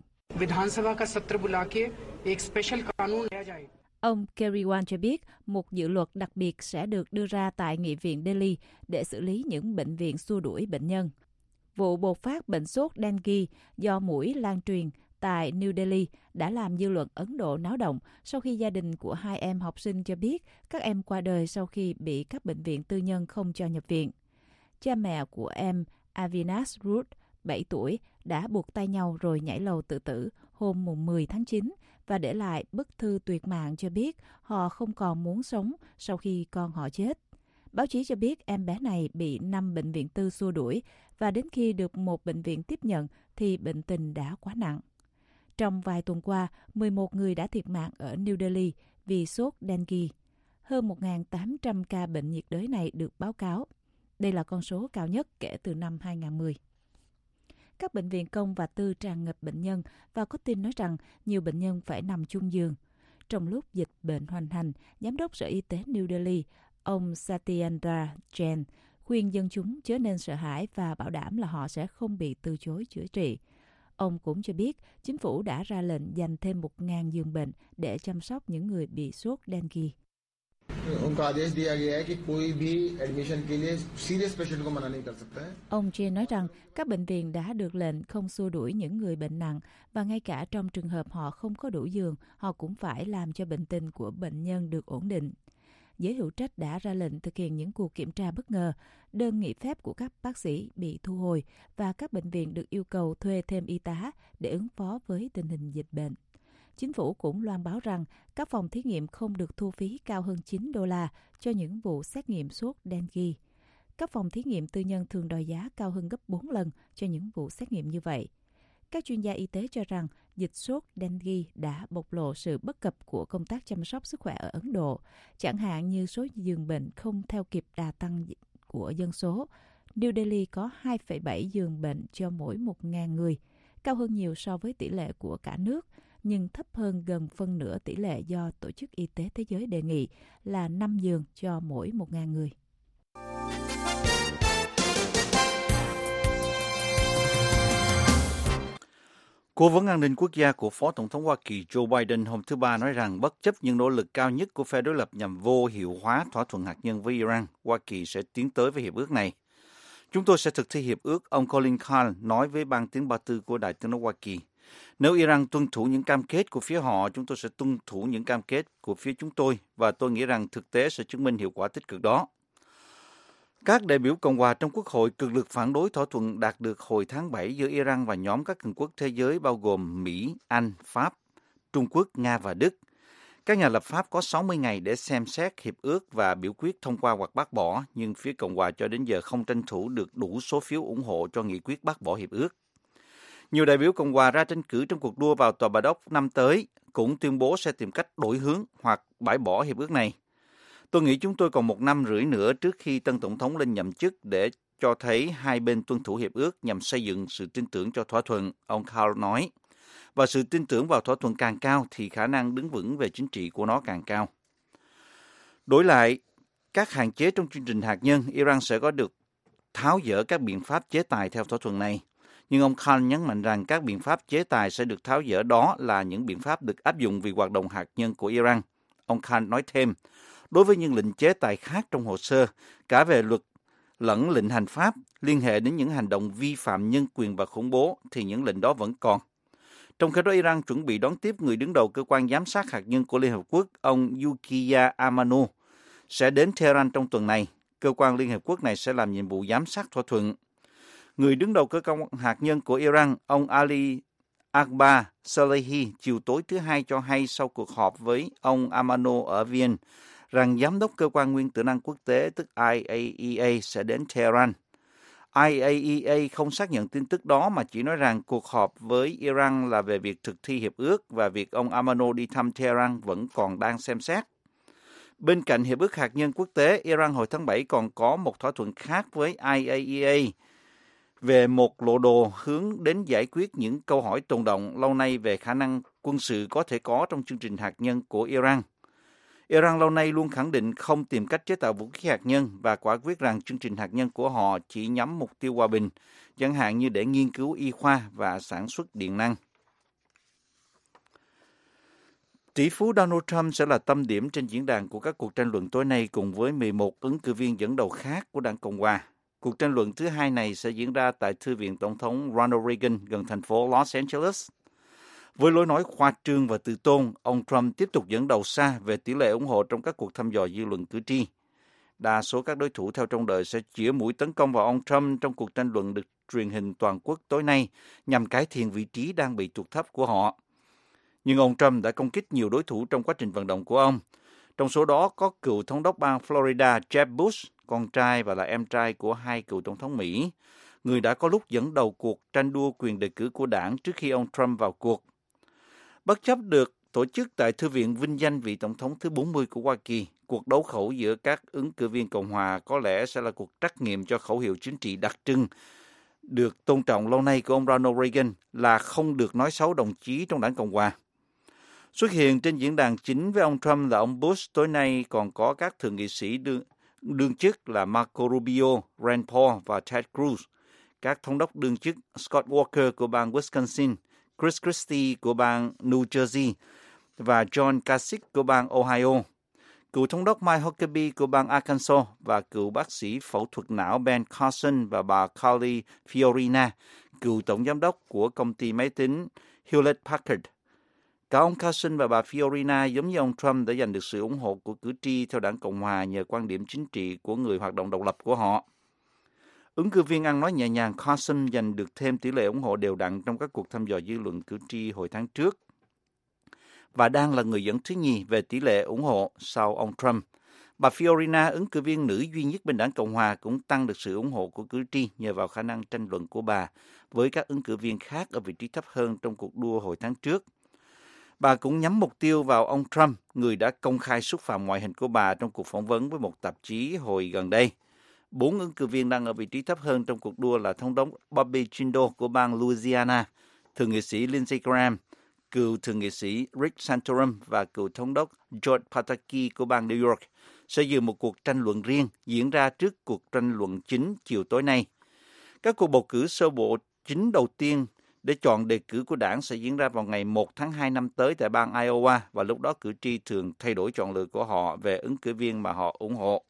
Ông Kejriwal cho biết một dự luật đặc biệt sẽ được đưa ra tại Nghị viện Delhi để xử lý những bệnh viện xua đuổi bệnh nhân. Vụ bộc phát bệnh sốt dengue do muỗi lan truyền tại New Delhi đã làm dư luận Ấn Độ náo động sau khi gia đình của hai em học sinh cho biết các em qua đời sau khi bị các bệnh viện tư nhân không cho nhập viện. Cha mẹ của em Avinash Root, bảy tuổi, đã buộc tay nhau rồi nhảy lầu tự tử hôm mười tháng chín và để lại bức thư tuyệt mạng cho biết họ không còn muốn sống sau khi con họ chết. Báo chí cho biết em bé này bị năm bệnh viện tư xua đuổi và đến khi được một bệnh viện tiếp nhận thì bệnh tình đã quá nặng. Trong vài tuần qua, mười một người đã thiệt mạng ở New Delhi vì sốt dengue. Hơn một nghìn tám trăm ca bệnh nhiệt đới này được báo cáo. Đây là con số cao nhất kể từ năm hai không một không. Các bệnh viện công và tư tràn ngập bệnh nhân và có tin nói rằng nhiều bệnh nhân phải nằm chung giường. trong lúc dịch bệnh hoành hành, Giám đốc Sở Y tế New Delhi, ông Satyendra Jain, khuyên dân chúng chớ nên sợ hãi và bảo đảm là họ sẽ không bị từ chối chữa trị. Ông cũng cho biết chính phủ đã ra lệnh dành thêm một nghìn giường bệnh để chăm sóc những người bị sốt dengue. Ông Jain nói rằng các bệnh viện đã được lệnh không xua đuổi những người bệnh nặng và ngay cả trong trường hợp họ không có đủ giường, họ cũng phải làm cho bệnh tình của bệnh nhân được ổn định. Giới hữu trách đã ra lệnh thực hiện những cuộc kiểm tra bất ngờ, đơn nghỉ phép của các bác sĩ bị thu hồi và các bệnh viện được yêu cầu thuê thêm y tá để ứng phó với tình hình dịch bệnh. Chính phủ cũng loan báo rằng các phòng thí nghiệm không được thu phí cao hơn chín đô la cho những vụ xét nghiệm sốt dengue. Các phòng thí nghiệm tư nhân thường đòi giá cao hơn gấp bốn lần cho những vụ xét nghiệm như vậy. Các chuyên gia y tế cho rằng dịch sốt dengue đã bộc lộ sự bất cập của công tác chăm sóc sức khỏe ở Ấn Độ, chẳng hạn như số giường bệnh không theo kịp đà tăng của dân số. New Delhi có hai phẩy bảy giường bệnh cho mỗi một nghìn người, cao hơn nhiều so với tỷ lệ của cả nước, nhưng thấp hơn gần phân nửa tỷ lệ do Tổ chức Y tế Thế giới đề nghị là năm giường cho mỗi một nghìn người. Cố vấn an ninh quốc gia của Phó Tổng thống Hoa Kỳ Joe Biden hôm thứ Ba nói rằng bất chấp những nỗ lực cao nhất của phe đối lập nhằm vô hiệu hóa thỏa thuận hạt nhân với Iran, Hoa Kỳ sẽ tiến tới với hiệp ước này. Chúng tôi sẽ thực thi hiệp ước, ông Colin Kahl nói với ban tiếng Ba Tư của Đài Tiếng nói Hoa Kỳ. Nếu Iran tuân thủ những cam kết của phía họ, chúng tôi sẽ tuân thủ những cam kết của phía chúng tôi, và tôi nghĩ rằng thực tế sẽ chứng minh hiệu quả tích cực đó. Các đại biểu Cộng hòa trong Quốc hội cực lực phản đối thỏa thuận đạt được hồi tháng bảy giữa Iran và nhóm các cường quốc thế giới bao gồm Mỹ, Anh, Pháp, Trung Quốc, Nga và Đức. Các nhà lập pháp có sáu mươi ngày để xem xét hiệp ước và biểu quyết thông qua hoặc bác bỏ, nhưng phía Cộng hòa cho đến giờ không tranh thủ được đủ số phiếu ủng hộ cho nghị quyết bác bỏ hiệp ước. Nhiều đại biểu Cộng hòa ra tranh cử trong cuộc đua vào Tòa Bạch Ốc năm tới cũng tuyên bố sẽ tìm cách đổi hướng hoặc bãi bỏ hiệp ước này. Tôi nghĩ chúng tôi còn một năm rưỡi nữa trước khi tân tổng thống lên nhậm chức để cho thấy hai bên tuân thủ hiệp ước nhằm xây dựng sự tin tưởng cho thỏa thuận, ông Kahl nói. Và sự tin tưởng vào thỏa thuận càng cao thì khả năng đứng vững về chính trị của nó càng cao. Đổi lại, các hạn chế trong chương trình hạt nhân, Iran sẽ có được tháo dỡ các biện pháp chế tài theo thỏa thuận này. Nhưng ông Kahl nhấn mạnh rằng các biện pháp chế tài sẽ được tháo dỡ đó là những biện pháp được áp dụng vì hoạt động hạt nhân của Iran. Ông Kahl nói thêm, đối với những lệnh chế tài khác trong hồ sơ, cả về luật lẫn lệnh hành pháp, liên hệ đến những hành động vi phạm nhân quyền và khủng bố, thì những lệnh đó vẫn còn. Trong khi đó, Iran chuẩn bị đón tiếp người đứng đầu cơ quan giám sát hạt nhân của Liên Hợp Quốc, ông Yukiya Amano, sẽ đến Tehran trong tuần này. Cơ quan Liên Hợp Quốc này sẽ làm nhiệm vụ giám sát thỏa thuận. Người đứng đầu cơ quan hạt nhân của Iran, ông Ali Akbar Salehi, chiều tối thứ Hai cho hay sau cuộc họp với ông Amano ở Vienna, rằng giám đốc cơ quan nguyên tử năng quốc tế tức I A E A sẽ đến Tehran. I A E A không xác nhận tin tức đó mà chỉ nói rằng cuộc họp với Iran là về việc thực thi hiệp ước và việc ông Amano đi thăm Tehran vẫn còn đang xem xét. Bên cạnh hiệp ước hạt nhân quốc tế, Iran hồi tháng bảy còn có một thỏa thuận khác với I A E A về một lộ đồ hướng đến giải quyết những câu hỏi tồn đọng lâu nay về khả năng quân sự có thể có trong chương trình hạt nhân của Iran. Iran lâu nay luôn khẳng định không tìm cách chế tạo vũ khí hạt nhân và quả quyết rằng chương trình hạt nhân của họ chỉ nhắm mục tiêu hòa bình, chẳng hạn như để nghiên cứu y khoa và sản xuất điện năng. Tỷ phú Donald Trump sẽ là tâm điểm trên diễn đàn của các cuộc tranh luận tối nay cùng với mười một ứng cử viên dẫn đầu khác của đảng Cộng hòa. Cuộc tranh luận thứ hai này sẽ diễn ra tại Thư viện Tổng thống Ronald Reagan gần thành phố Los Angeles. Với lối nói khoa trương và tự tôn, ông Trump tiếp tục dẫn đầu xa về tỷ lệ ủng hộ trong các cuộc thăm dò dư luận cử tri. Đa số các đối thủ theo trông đợi sẽ chĩa mũi tấn công vào ông Trump trong cuộc tranh luận được truyền hình toàn quốc tối nay nhằm cải thiện vị trí đang bị tụt thấp của họ. Nhưng ông Trump đã công kích nhiều đối thủ trong quá trình vận động của ông. Trong số đó có cựu thống đốc bang Florida Jeb Bush, con trai và là em trai của hai cựu tổng thống Mỹ, người đã có lúc dẫn đầu cuộc tranh đua quyền đề cử của đảng trước khi ông Trump vào cuộc. Bất chấp được tổ chức tại Thư viện vinh danh vị Tổng thống thứ bốn mươi của Hoa Kỳ, cuộc đấu khẩu giữa các ứng cử viên Cộng hòa có lẽ sẽ là cuộc trắc nghiệm cho khẩu hiệu chính trị đặc trưng được tôn trọng lâu nay của ông Ronald Reagan là không được nói xấu đồng chí trong đảng Cộng hòa. Xuất hiện trên diễn đàn chính với ông Trump là ông Bush, tối nay còn có các thượng nghị sĩ đương, đương chức là Marco Rubio, Rand Paul và Ted Cruz, các thống đốc đương chức Scott Walker của bang Wisconsin, Chris Christie của bang New Jersey và John Kasich của bang Ohio, cựu thống đốc Mike Huckabee của bang Arkansas và cựu bác sĩ phẫu thuật não Ben Carson và bà Carly Fiorina, cựu tổng giám đốc của công ty máy tính Hewlett Packard. Cả ông Carson và bà Fiorina giống như ông Trump đã giành được sự ủng hộ của cử tri theo đảng Cộng hòa nhờ quan điểm chính trị của người hoạt động độc lập của họ. Ứng cử viên ăn nói nhẹ nhàng Carson giành được thêm tỷ lệ ủng hộ đều đặn trong các cuộc thăm dò dư luận cử tri hồi tháng trước và đang là người dẫn thứ nhì về tỷ lệ ủng hộ sau ông Trump. Bà Fiorina, ứng cử viên nữ duy nhất bên đảng Cộng hòa, cũng tăng được sự ủng hộ của cử tri nhờ vào khả năng tranh luận của bà với các ứng cử viên khác ở vị trí thấp hơn trong cuộc đua hồi tháng trước. Bà cũng nhắm mục tiêu vào ông Trump, người đã công khai xúc phạm ngoại hình của bà trong cuộc phỏng vấn với một tạp chí hồi gần đây. Bốn ứng cử viên đang ở vị trí thấp hơn trong cuộc đua là thống đốc Bobby Jindal của bang Louisiana, thượng nghị sĩ Lindsey Graham, cựu thượng nghị sĩ Rick Santorum và cựu thống đốc George Pataki của bang New York sẽ dự một cuộc tranh luận riêng diễn ra trước cuộc tranh luận chính chiều tối nay. Các cuộc bầu cử sơ bộ chính đầu tiên để chọn đề cử của đảng sẽ diễn ra vào ngày một tháng hai năm tới tại bang Iowa, và lúc đó cử tri thường thay đổi chọn lựa của họ về ứng cử viên mà họ ủng hộ.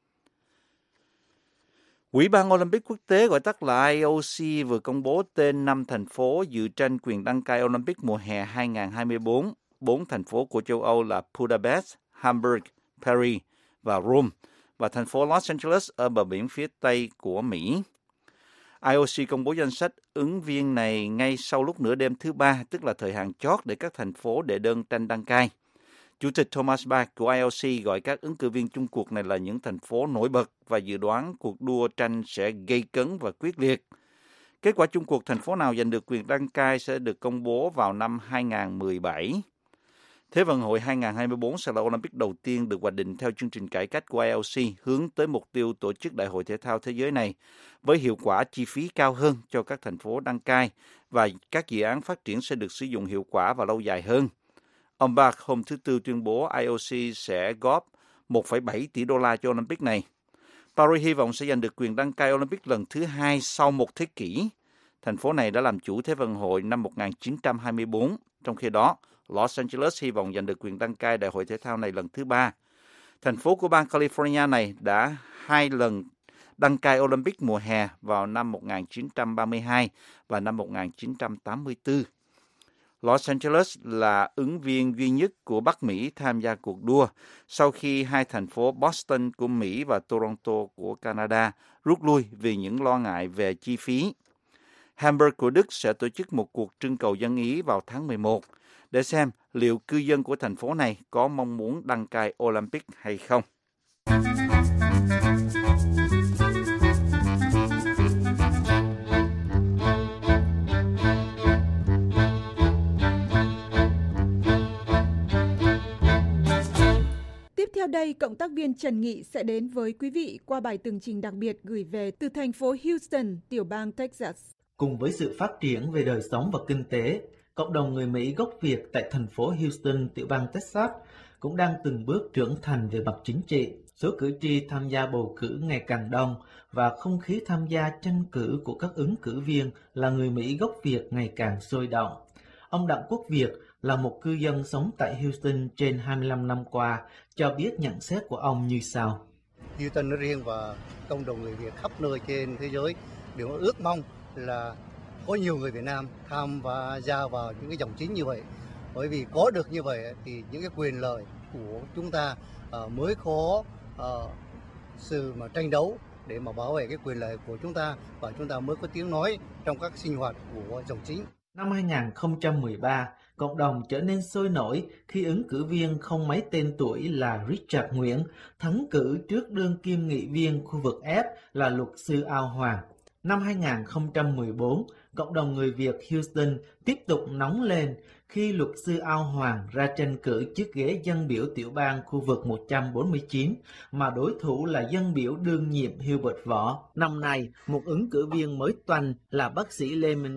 Ủy ban Olympic quốc tế, gọi tắt là I O C, vừa công bố tên năm thành phố dự tranh quyền đăng cai Olympic mùa hè hai không hai tư. Bốn thành phố của châu Âu là Budapest, Hamburg, Paris và Rome, và thành phố Los Angeles ở bờ biển phía Tây của Mỹ. I O C công bố danh sách ứng viên này ngay sau lúc nửa đêm thứ Ba, tức là thời hạn chót để các thành phố đệ đơn tranh đăng cai. Chủ tịch Thomas Bach của I O C gọi các ứng cử viên chung cuộc này là những thành phố nổi bật và dự đoán cuộc đua tranh sẽ gây cấn và quyết liệt. Kết quả chung cuộc thành phố nào giành được quyền đăng cai sẽ được công bố vào năm hai không một bảy. Thế vận hội hai không hai tư sẽ là Olympic đầu tiên được hoạch định theo chương trình cải cách của I O C hướng tới mục tiêu tổ chức Đại hội Thể thao Thế giới này với hiệu quả chi phí cao hơn cho các thành phố đăng cai, và các dự án phát triển sẽ được sử dụng hiệu quả và lâu dài hơn. Ông Bach hôm thứ Tư tuyên bố I O C sẽ góp một phẩy bảy tỷ đô la cho Olympic này. Paris hy vọng sẽ giành được quyền đăng cai Olympic lần thứ hai sau một thế kỷ. Thành phố này đã làm chủ Thế vận hội năm một nghìn chín trăm hai mươi tư. Trong khi đó, Los Angeles hy vọng giành được quyền đăng cai Đại hội Thể thao này lần thứ ba. Thành phố của bang California này đã hai lần đăng cai Olympic mùa hè vào năm một nghìn chín trăm ba mươi hai và năm một nghìn chín trăm tám mươi tư. Los Angeles là ứng viên duy nhất của Bắc Mỹ tham gia cuộc đua sau khi hai thành phố Boston của Mỹ và Toronto của Canada rút lui vì những lo ngại về chi phí. Hamburg của Đức sẽ tổ chức một cuộc trưng cầu dân ý vào tháng mười một để xem liệu cư dân của thành phố này có mong muốn đăng cai Olympic hay không. Tiếp theo đây, cộng tác viên Trần Nghị sẽ đến với quý vị qua bài tường trình đặc biệt gửi về từ thành phố Houston, tiểu bang Texas. Cùng với sự phát triển về đời sống và kinh tế, cộng đồng người Mỹ gốc Việt tại thành phố Houston, tiểu bang Texas cũng đang từng bước trưởng thành về mặt chính trị. Số cử tri tham gia bầu cử ngày càng đông và không khí tham gia tranh cử của các ứng cử viên là người Mỹ gốc Việt ngày càng sôi động. Ông Đặng Quốc Việt là một cư dân sống tại Houston trên hai mươi lăm năm qua, cho biết nhận xét của ông như sau. Houston nói riêng và cộng đồng người Việt khắp nơi trên thế giới đều ước mong là có nhiều người Việt Nam tham và gia vào những cái dòng chính như vậy. Bởi vì có được như vậy thì những cái quyền lợi của chúng ta uh, mới có uh, sự mà tranh đấu để mà bảo vệ cái quyền lợi của chúng ta, và chúng ta mới có tiếng nói trong các sinh hoạt của dòng chính. Năm hai không một ba, cộng đồng trở nên sôi nổi khi ứng cử viên không mấy tên tuổi là Richard Nguyễn thắng cử trước đương kim nghị viên khu vực F là luật sư Ao Hoàng. Năm hai không một bốn, cộng đồng người Việt Houston tiếp tục nóng lên khi luật sư Ao Hoàng ra tranh cử chiếc ghế dân biểu tiểu bang khu vực một trăm bốn mươi chín, mà đối thủ là dân biểu đương nhiệm Hubert Võ. Năm nay, một ứng cử viên mới toanh là bác sĩ Lê Minh Đức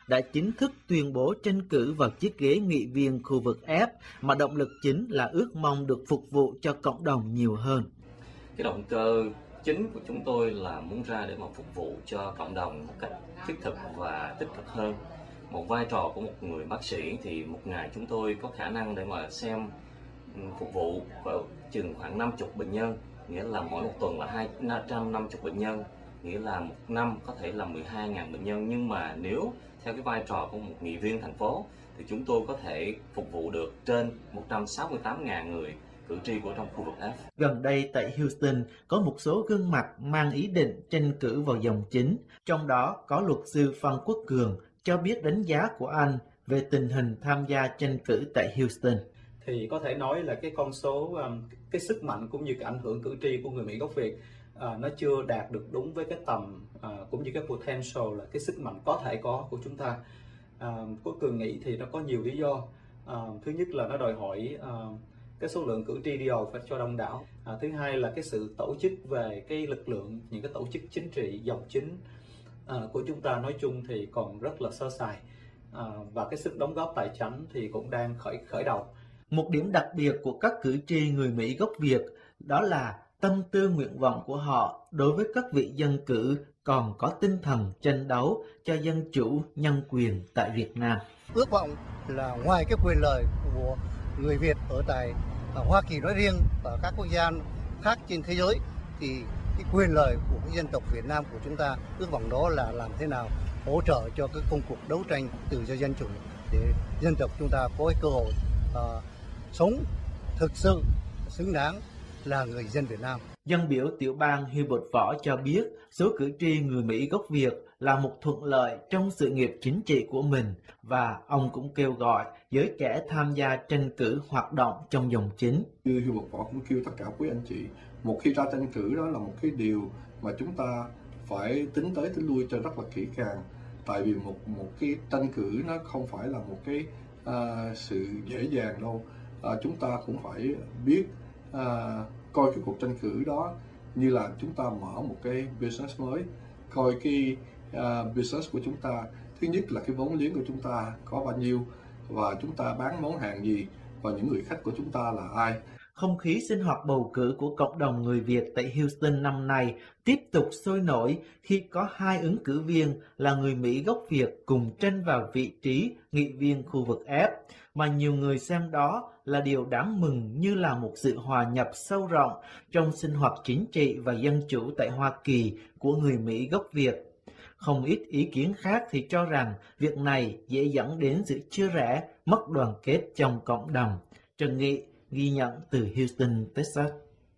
đã chính thức tuyên bố tranh cử vào chiếc ghế nghị viên khu vực F, mà động lực chính là ước mong được phục vụ cho cộng đồng nhiều hơn. Cái động cơ chính của chúng tôi là muốn ra để mà phục vụ cho cộng đồng một cách thiết thực và tích cực hơn. Một vai trò của một người bác sĩ thì một ngày chúng tôi có khả năng để mà xem phục vụ vào chừng khoảng năm mươi bệnh nhân, nghĩa là mỗi một tuần là hai trăm năm mươi bệnh nhân, nghĩa là một năm có thể là mười hai nghìn bệnh nhân. Nhưng mà nếu theo cái vai trò của một nghị viên thành phố thì chúng tôi có thể phục vụ được trên một trăm sáu mươi tám nghìn người cử tri của trong khu vực F. Gần đây tại Houston có một số gương mặt mang ý định tranh cử vào dòng chính, trong đó có luật sư Phan Quốc Cường cho biết đánh giá của anh về tình hình tham gia tranh cử tại Houston. Thì có thể nói là cái con số, cái sức mạnh cũng như cái ảnh hưởng cử tri của người Mỹ gốc Việt à, nó chưa đạt được đúng với cái tầm à, cũng như cái potential, là cái sức mạnh có thể có của chúng ta. À, Quốc Cường nghĩ thì nó có nhiều lý do. À, thứ nhất là nó đòi hỏi à, cái số lượng cử tri đi bầu phải cho đông đảo. À, thứ hai là cái sự tổ chức về cái lực lượng, những cái tổ chức chính trị dòng chính à, của chúng ta nói chung thì còn rất là sơ sài, à, và cái sức đóng góp tài chính thì cũng đang khởi khởi đầu. Một điểm đặc biệt của các cử tri người Mỹ gốc Việt đó là tâm tư nguyện vọng của họ đối với các vị dân cử còn có tinh thần tranh đấu cho dân chủ, nhân quyền tại Việt Nam. Ước vọng là ngoài cái quyền lợi của người Việt ở tại ở Hoa Kỳ nói riêng và các quốc gia khác trên thế giới, thì cái quyền lợi của cái dân tộc Việt Nam của chúng ta, ước vọng đó là làm thế nào hỗ trợ cho cái công cuộc đấu tranh tự do dân chủ để dân tộc chúng ta có cái cơ hội uh, sống thực sự xứng đáng là người dân Việt Nam. Dân biểu tiểu bang Hubert Võ cho biết số cử tri người Mỹ gốc Việt là một thuận lợi trong sự nghiệp chính trị của mình, và ông cũng kêu gọi giới trẻ tham gia tranh cử hoạt động trong dòng chính. Như Hubert Võ cũng kêu tất cả quý anh chị, một khi ra tranh cử đó là một cái điều mà chúng ta phải tính tới tính lui cho rất là kỹ càng, tại vì một một cái tranh cử nó không phải là một cái uh, sự dễ dàng đâu. Uh, chúng ta cũng phải biết uh, coi cái cuộc tranh cử đó như là chúng ta mở một cái business mới, coi cái uh, business của chúng ta, thứ nhất là cái vốn liếng của chúng ta có bao nhiêu và chúng ta bán món hàng gì và những người khách của chúng ta là ai. Không khí sinh hoạt bầu cử của cộng đồng người Việt tại Houston năm nay tiếp tục sôi nổi khi có hai ứng cử viên là người Mỹ gốc Việt cùng tranh vào vị trí nghị viên khu vực F, mà nhiều người xem đó là điều đáng mừng như là một sự hòa nhập sâu rộng trong sinh hoạt chính trị và dân chủ tại Hoa Kỳ của người Mỹ gốc Việt. Không ít ý kiến khác thì cho rằng việc này dễ dẫn đến sự chia rẽ, mất đoàn kết trong cộng đồng. Trần Nghị ghi nhận từ Houston, Texas.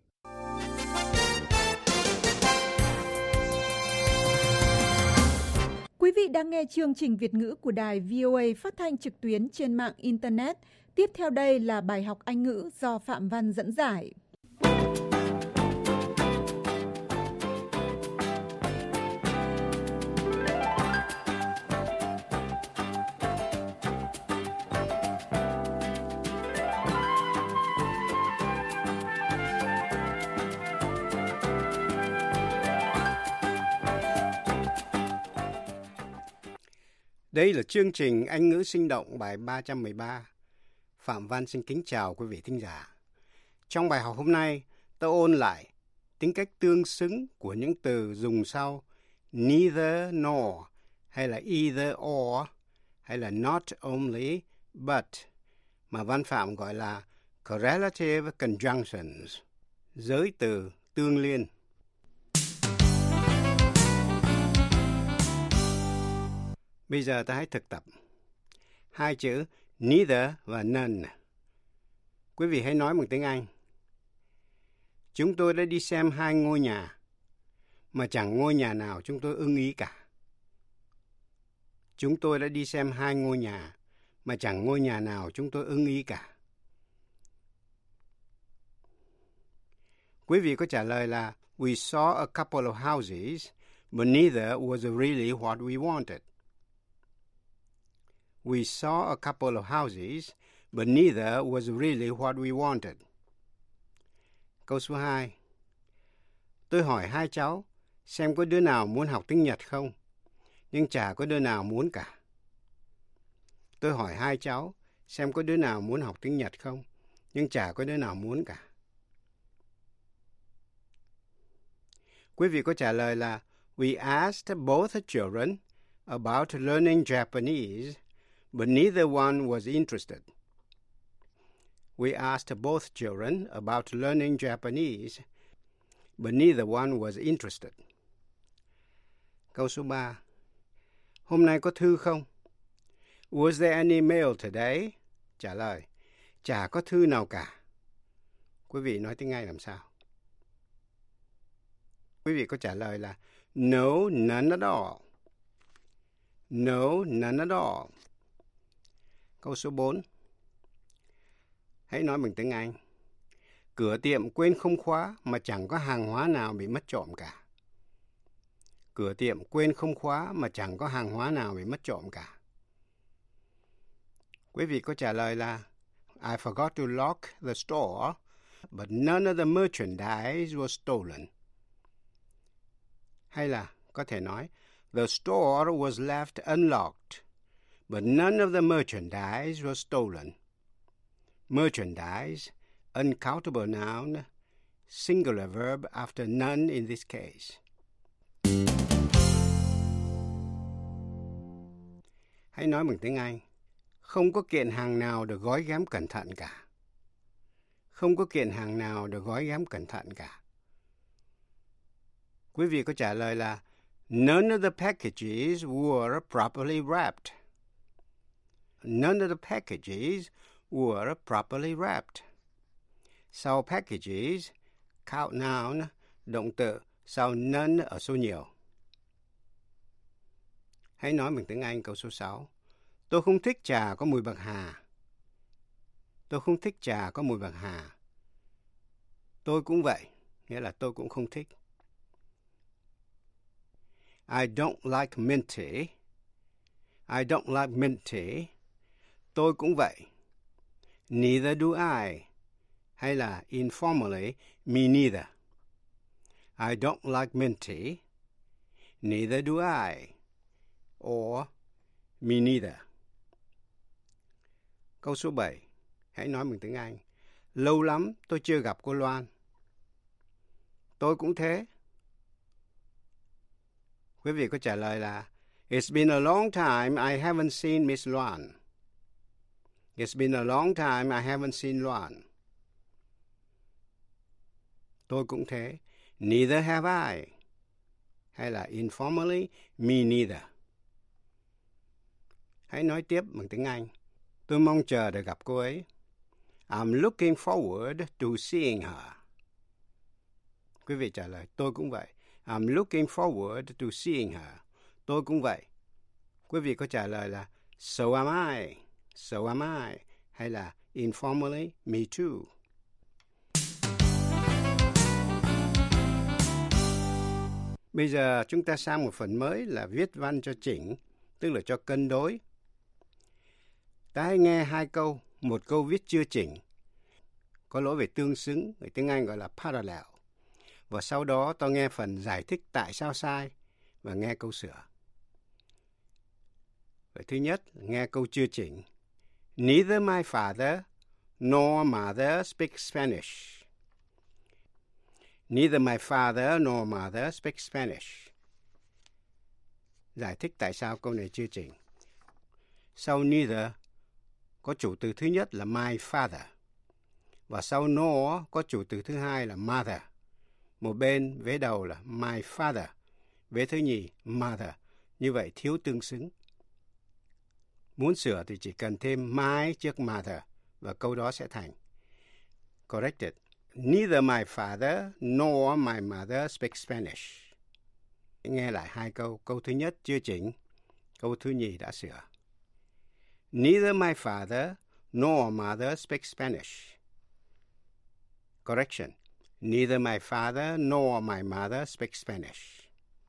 Quý vị đang nghe chương trình Việt ngữ của đài vê o a phát thanh trực tuyến trên mạng Internet. Tiếp theo đây là bài học Anh ngữ do Phạm Văn dẫn giải. Đây là chương trình Anh ngữ sinh động bài ba trăm mười ba. Phạm Văn xin kính chào quý vị thính giả. Trong bài học hôm nay, tôi ôn lại tính cách tương xứng của những từ dùng sau neither nor, hay là either or, hay là not only but, mà văn phạm gọi là correlative conjunctions, giới từ tương liên. Bây giờ ta hãy thực tập hai chữ neither và none. Quý vị hãy nói bằng tiếng Anh. Chúng tôi đã đi xem hai ngôi nhà, mà chẳng ngôi nhà nào chúng tôi ưng ý cả. Chúng tôi đã đi xem hai ngôi nhà, mà chẳng ngôi nhà nào chúng tôi ưng ý cả. Quý vị có trả lời là We saw a couple of houses, but neither was really what we wanted. We saw a couple of houses, but neither was really what we wanted. Câu số hai. Tôi hỏi hai cháu xem có đứa nào muốn học tiếng Nhật không, nhưng chả có đứa nào muốn cả. Tôi hỏi hai cháu xem có đứa nào muốn học tiếng Nhật không, nhưng chả có đứa nào muốn cả. Quý vị có trả lời là We asked both children about learning Japanese, but neither one was interested. We asked both children about learning Japanese, but neither one was interested. Câu số ba. Hôm nay có thư không? Was there any mail today? Trả lời, chả có thư nào cả. Quý vị nói tiếng Anh làm sao? Quý vị có trả lời là No, none at all. No, none at all. Câu số bốn. Hãy nói bằng tiếng Anh. Cửa tiệm quên không khóa mà chẳng có hàng hóa nào bị mất trộm cả. Cửa tiệm quên không khóa mà chẳng có hàng hóa nào bị mất trộm cả. Quý vị có trả lời là I forgot to lock the store, but none of the merchandise was stolen. Hay là có thể nói The store was left unlocked, but none of the merchandise was stolen. Merchandise, uncountable noun, singular verb after none in this case. Hãy nói bằng tiếng Anh. Không có kiện hàng nào được gói ghém cẩn thận cả. Không có kiện hàng nào được gói ghém cẩn thận cả. Quý vị có trả lời là None of the packages were properly wrapped. None of the packages were properly wrapped. Sau packages, count noun, động từ, sau none ở số nhiều. Hãy nói bằng tiếng Anh câu số sáu. Tôi không thích trà có mùi bạc hà. Tôi không thích trà có mùi bạc hà. Tôi cũng vậy, nghĩa là tôi cũng không thích. I don't like minty. I don't like minty. Tôi cũng vậy. Neither do I. Hay là informally, me neither. I don't like minty. Neither do I. Or me neither. Câu số bảy. Hãy nói bằng tiếng Anh. Lâu lắm tôi chưa gặp cô Loan. Tôi cũng thế. Quý vị có trả lời là It's been a long time I haven't seen Miss Loan. It's been a long time I haven't seen Loan. Tôi cũng thế. Neither have I. Hay là informally, me neither. Hãy nói tiếp bằng tiếng Anh. Tôi mong chờ để gặp cô ấy. I'm looking forward to seeing her. Quý vị trả lời, tôi cũng vậy. I'm looking forward to seeing her. Tôi cũng vậy. Quý vị có trả lời là So am I. So am I. Hay là informally, me too. Bây giờ chúng ta sang một phần mới là viết văn cho chỉnh, tức là cho cân đối. Ta hãy nghe hai câu, một câu viết chưa chỉnh, có lỗi về tương xứng, người tiếng Anh gọi là parallel. Và sau đó ta nghe phần giải thích tại sao sai và nghe câu sửa. Vậy thứ nhất, nghe câu chưa chỉnh. Neither my father nor mother speak Spanish. Neither my father nor mother speak Spanish. Giải thích tại sao câu này chưa chỉnh. Sau neither có chủ từ thứ nhất là my father. Và sau nor có chủ từ thứ hai là mother. Một bên vế đầu là my father, vế thứ nhì mother. Như vậy thiếu tương xứng. Muốn sửa thì chỉ cần thêm my trước mother và câu đó sẽ thành corrected. Neither my father nor my mother speak Spanish. Nghe lại hai câu. Câu thứ nhất chưa chỉnh, câu thứ nhì đã sửa. Neither my father nor mother speak Spanish. Correction. Neither my father nor my mother speak Spanish.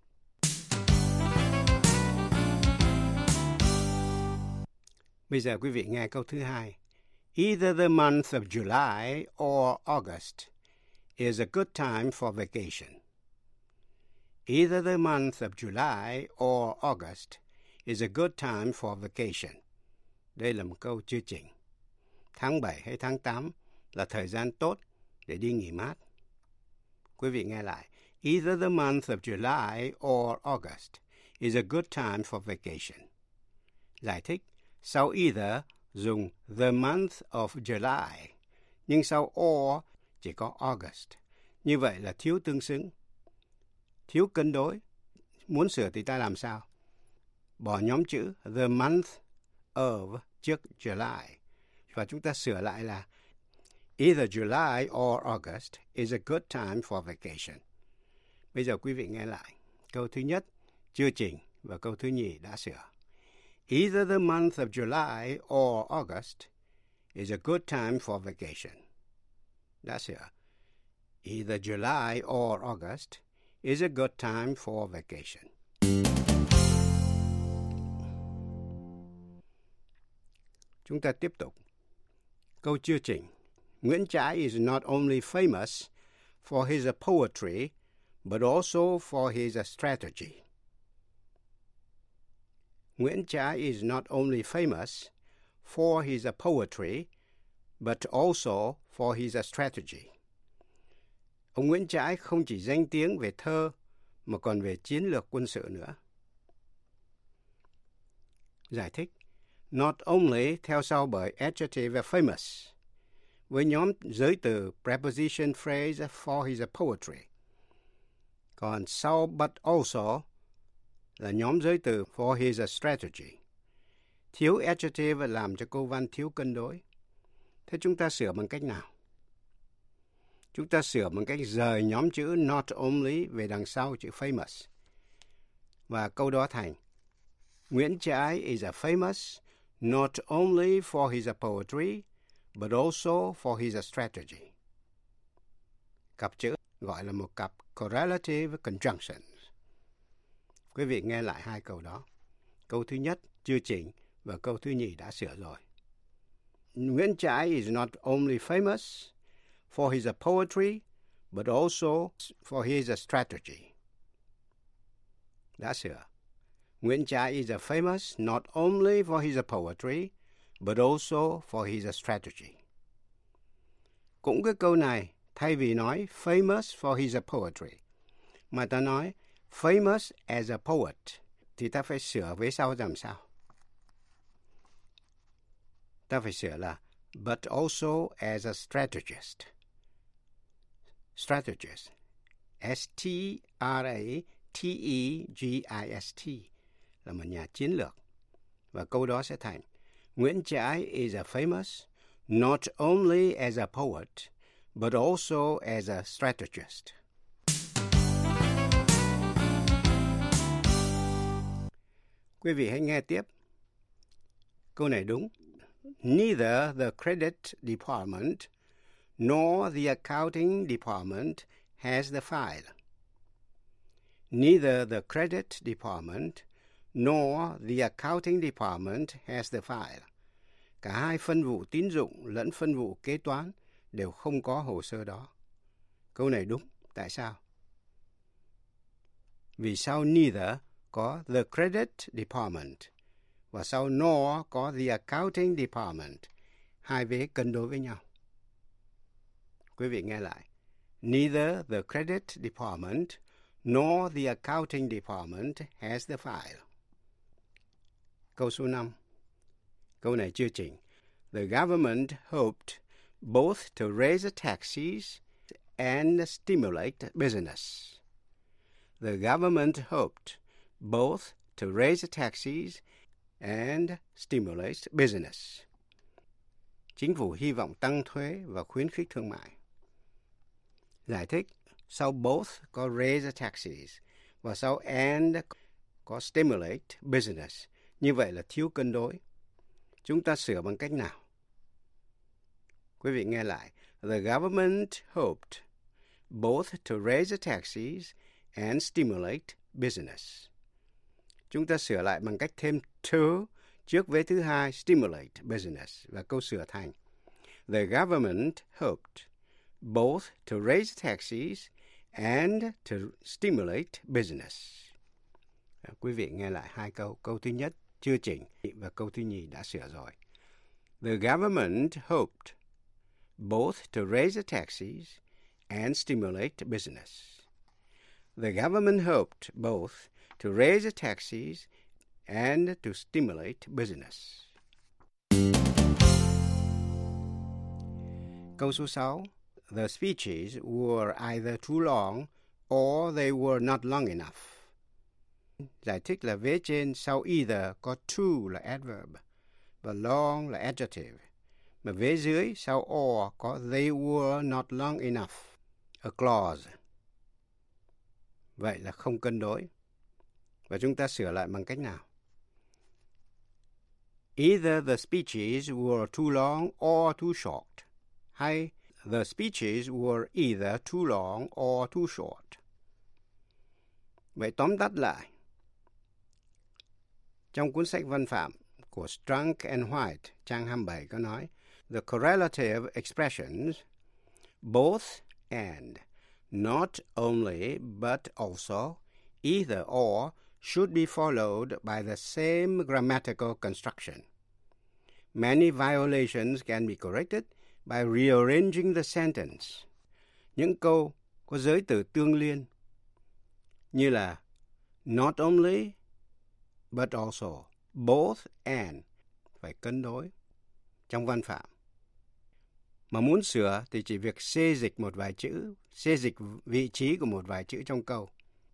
Bây giờ quý vị nghe câu thứ hai. Either the month of July or August is a good time for vacation. Either the month of July or August is a good time for vacation. Đây là một câu chưa chỉnh. Tháng bảy hay tháng tám là thời gian tốt để đi nghỉ mát. Quý vị nghe lại. Either the month of July or August is a good time for vacation. Giải thích. Sau either dùng the month of July, nhưng sau or chỉ có August. Như vậy là thiếu tương xứng, thiếu cân đối. Muốn sửa thì ta làm sao? Bỏ nhóm chữ the month of trước July và chúng ta sửa lại là either July or August is a good time for vacation. Bây giờ quý vị nghe lại. Câu thứ nhất chưa chỉnh và câu thứ nhì đã sửa. Either the month of July or August is a good time for vacation. Đã sửa. Either July or August is a good time for vacation. Chúng ta tiếp tục. Câu chưa chỉnh. Nguyễn Trãi is not only famous for his poetry, but also for his strategy. Nguyễn Trãi is not only famous for his poetry, but also for his strategy. Ông Nguyễn Trãi không chỉ danh tiếng về thơ, mà còn về chiến lược quân sự nữa. Giải thích. Not only theo sau bởi adjective famous, với nhóm giới từ preposition phrase for his poetry. Còn sau but also là nhóm giới từ for his strategy. Thiếu adjective làm cho câu văn thiếu cân đối. Thế chúng ta sửa bằng cách nào? Chúng ta sửa bằng cách rời nhóm chữ not only về đằng sau chữ famous. Và câu đó thành Nguyễn Trãi is a famous not only for his poetry, but also for his strategy. Cặp chữ gọi là một cặp correlative conjunctions. Quý vị nghe lại hai câu đó. Câu thứ nhất chưa chỉnh và câu thứ nhì đã sửa rồi. Nguyễn Trãi is not only famous for his poetry, but also for his strategy. Đã sửa. Nguyễn Trãi is famous not only for his poetry, but also for his strategy. Cũng cái câu này, thay vì nói famous for his poetry, mà ta nói famous as a poet, thì ta phải sửa với sau làm sao? Ta phải sửa là but also as a strategist. Strategist. S T R A T E G I S T là một nhà chiến lược. Và câu đó sẽ thành Nguyễn Trãi is a famous not only as a poet, but also as a strategist. Quý vị hãy nghe tiếp. Câu này đúng. Neither the credit department nor the accounting department has the file. Neither the credit department nor the accounting department has the file. Cả hai phân vụ tín dụng lẫn phân vụ kế toán đều không có hồ sơ đó. Câu này đúng. Tại sao? Vì sau neither có the credit department và sau nor có the accounting department. Hai vế cân đối với nhau. Quý vị nghe lại. Neither the credit department nor the accounting department has the file. Câu số năm. Câu này chưa chỉnh. The government hoped both to raise taxes and stimulate business. The government hoped both to raise taxes and stimulate business. Chính phủ hy vọng tăng thuế và khuyến khích thương mại. Giải thích. Sau both có raise taxes và sau and có stimulate business. Như vậy là thiếu cân đối. Chúng ta sửa bằng cách nào? Quý vị nghe lại. The government hoped both to raise taxes and stimulate business. Chúng ta sửa lại bằng cách thêm to trước vế thứ hai, stimulate business, và câu sửa thành The government hoped both to raise taxes and to stimulate business. Quý vị nghe lại hai câu. Câu thứ nhất chưa chỉnh và câu thứ nhì đã sửa rồi. The government hoped both to raise the taxes and stimulate business. The government hoped both to raise the taxes and to stimulate business. Câu số sáu. The speeches were either too long or they were not long enough. Giải thích là vế trên sau either có too là adverb và long là adjective. Mà vế dưới sau or có they were not long enough, a clause. Vậy là không cân đối. Và chúng ta sửa lại bằng cách nào? Either the speeches were too long or too short. Hay the speeches were either too long or too short. Vậy tóm tắt lại, trong cuốn sách văn phạm của Strunk and White, trang hai mươi bảy có nói, the correlative expressions, both and, not only but also, either or, should be followed by the same grammatical construction. Many violations can be corrected by rearranging the sentence. Những câu có giới từ tương liên như là not only but also, both and phải cân đối trong văn phạm. Mà muốn sửa thì chỉ việc xê dịch một vài chữ, xê dịch vị trí của một vài chữ trong câu.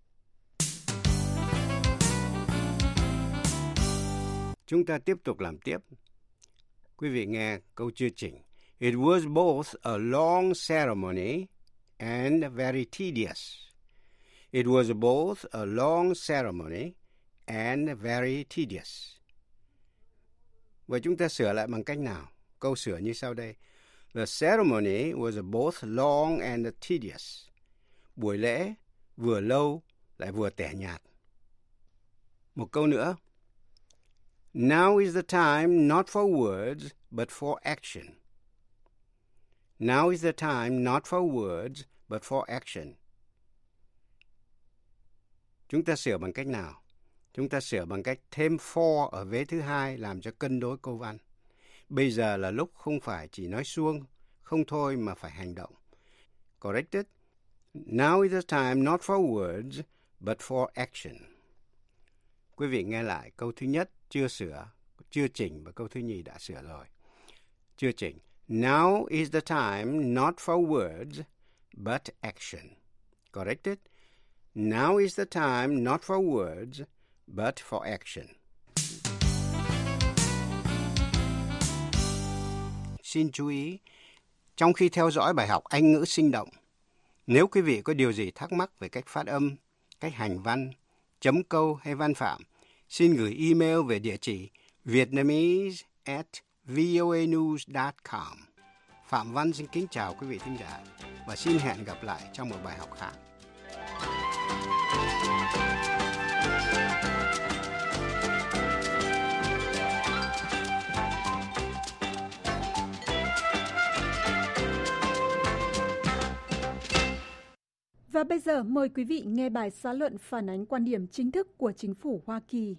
Chúng ta tiếp tục làm tiếp. Quý vị nghe câu chưa chỉnh. It was both a long ceremony and very tedious. It was both a long ceremony and very tedious. Vậy chúng ta sửa lại bằng cách nào? Câu sửa như sau đây. The ceremony was both long and tedious. Buổi lễ vừa lâu lại vừa tẻ nhạt. Một câu nữa. Now is the time not for words but for action. Now is the time not for words but for action. Chúng ta sửa bằng cách nào? Chúng ta sửa bằng cách thêm for ở vế thứ hai làm cho cân đối câu văn. Bây giờ là lúc không phải chỉ nói suông, không thôi mà phải hành động. Corrected. Now is the time not for words but for action. Quý vị nghe lại câu thứ nhất chưa sửa, chưa chỉnh và câu thứ nhì đã sửa rồi. Chưa chỉnh. Now is the time not for words but action. Corrected. Now is the time not for words but for action. Xin chú ý, trong khi theo dõi bài học Anh ngữ sinh động, nếu quý vị có điều gì thắc mắc về cách phát âm, cách hành văn, chấm câu hay văn phạm, xin gửi email về địa chỉ vietnamese at voanews dot com. Phạm Văn xin kính chào quý vị thính giả và xin hẹn gặp lại trong một bài học khác. Và bây giờ mời quý vị nghe bài xã luận phản ánh quan điểm chính thức của chính phủ Hoa Kỳ.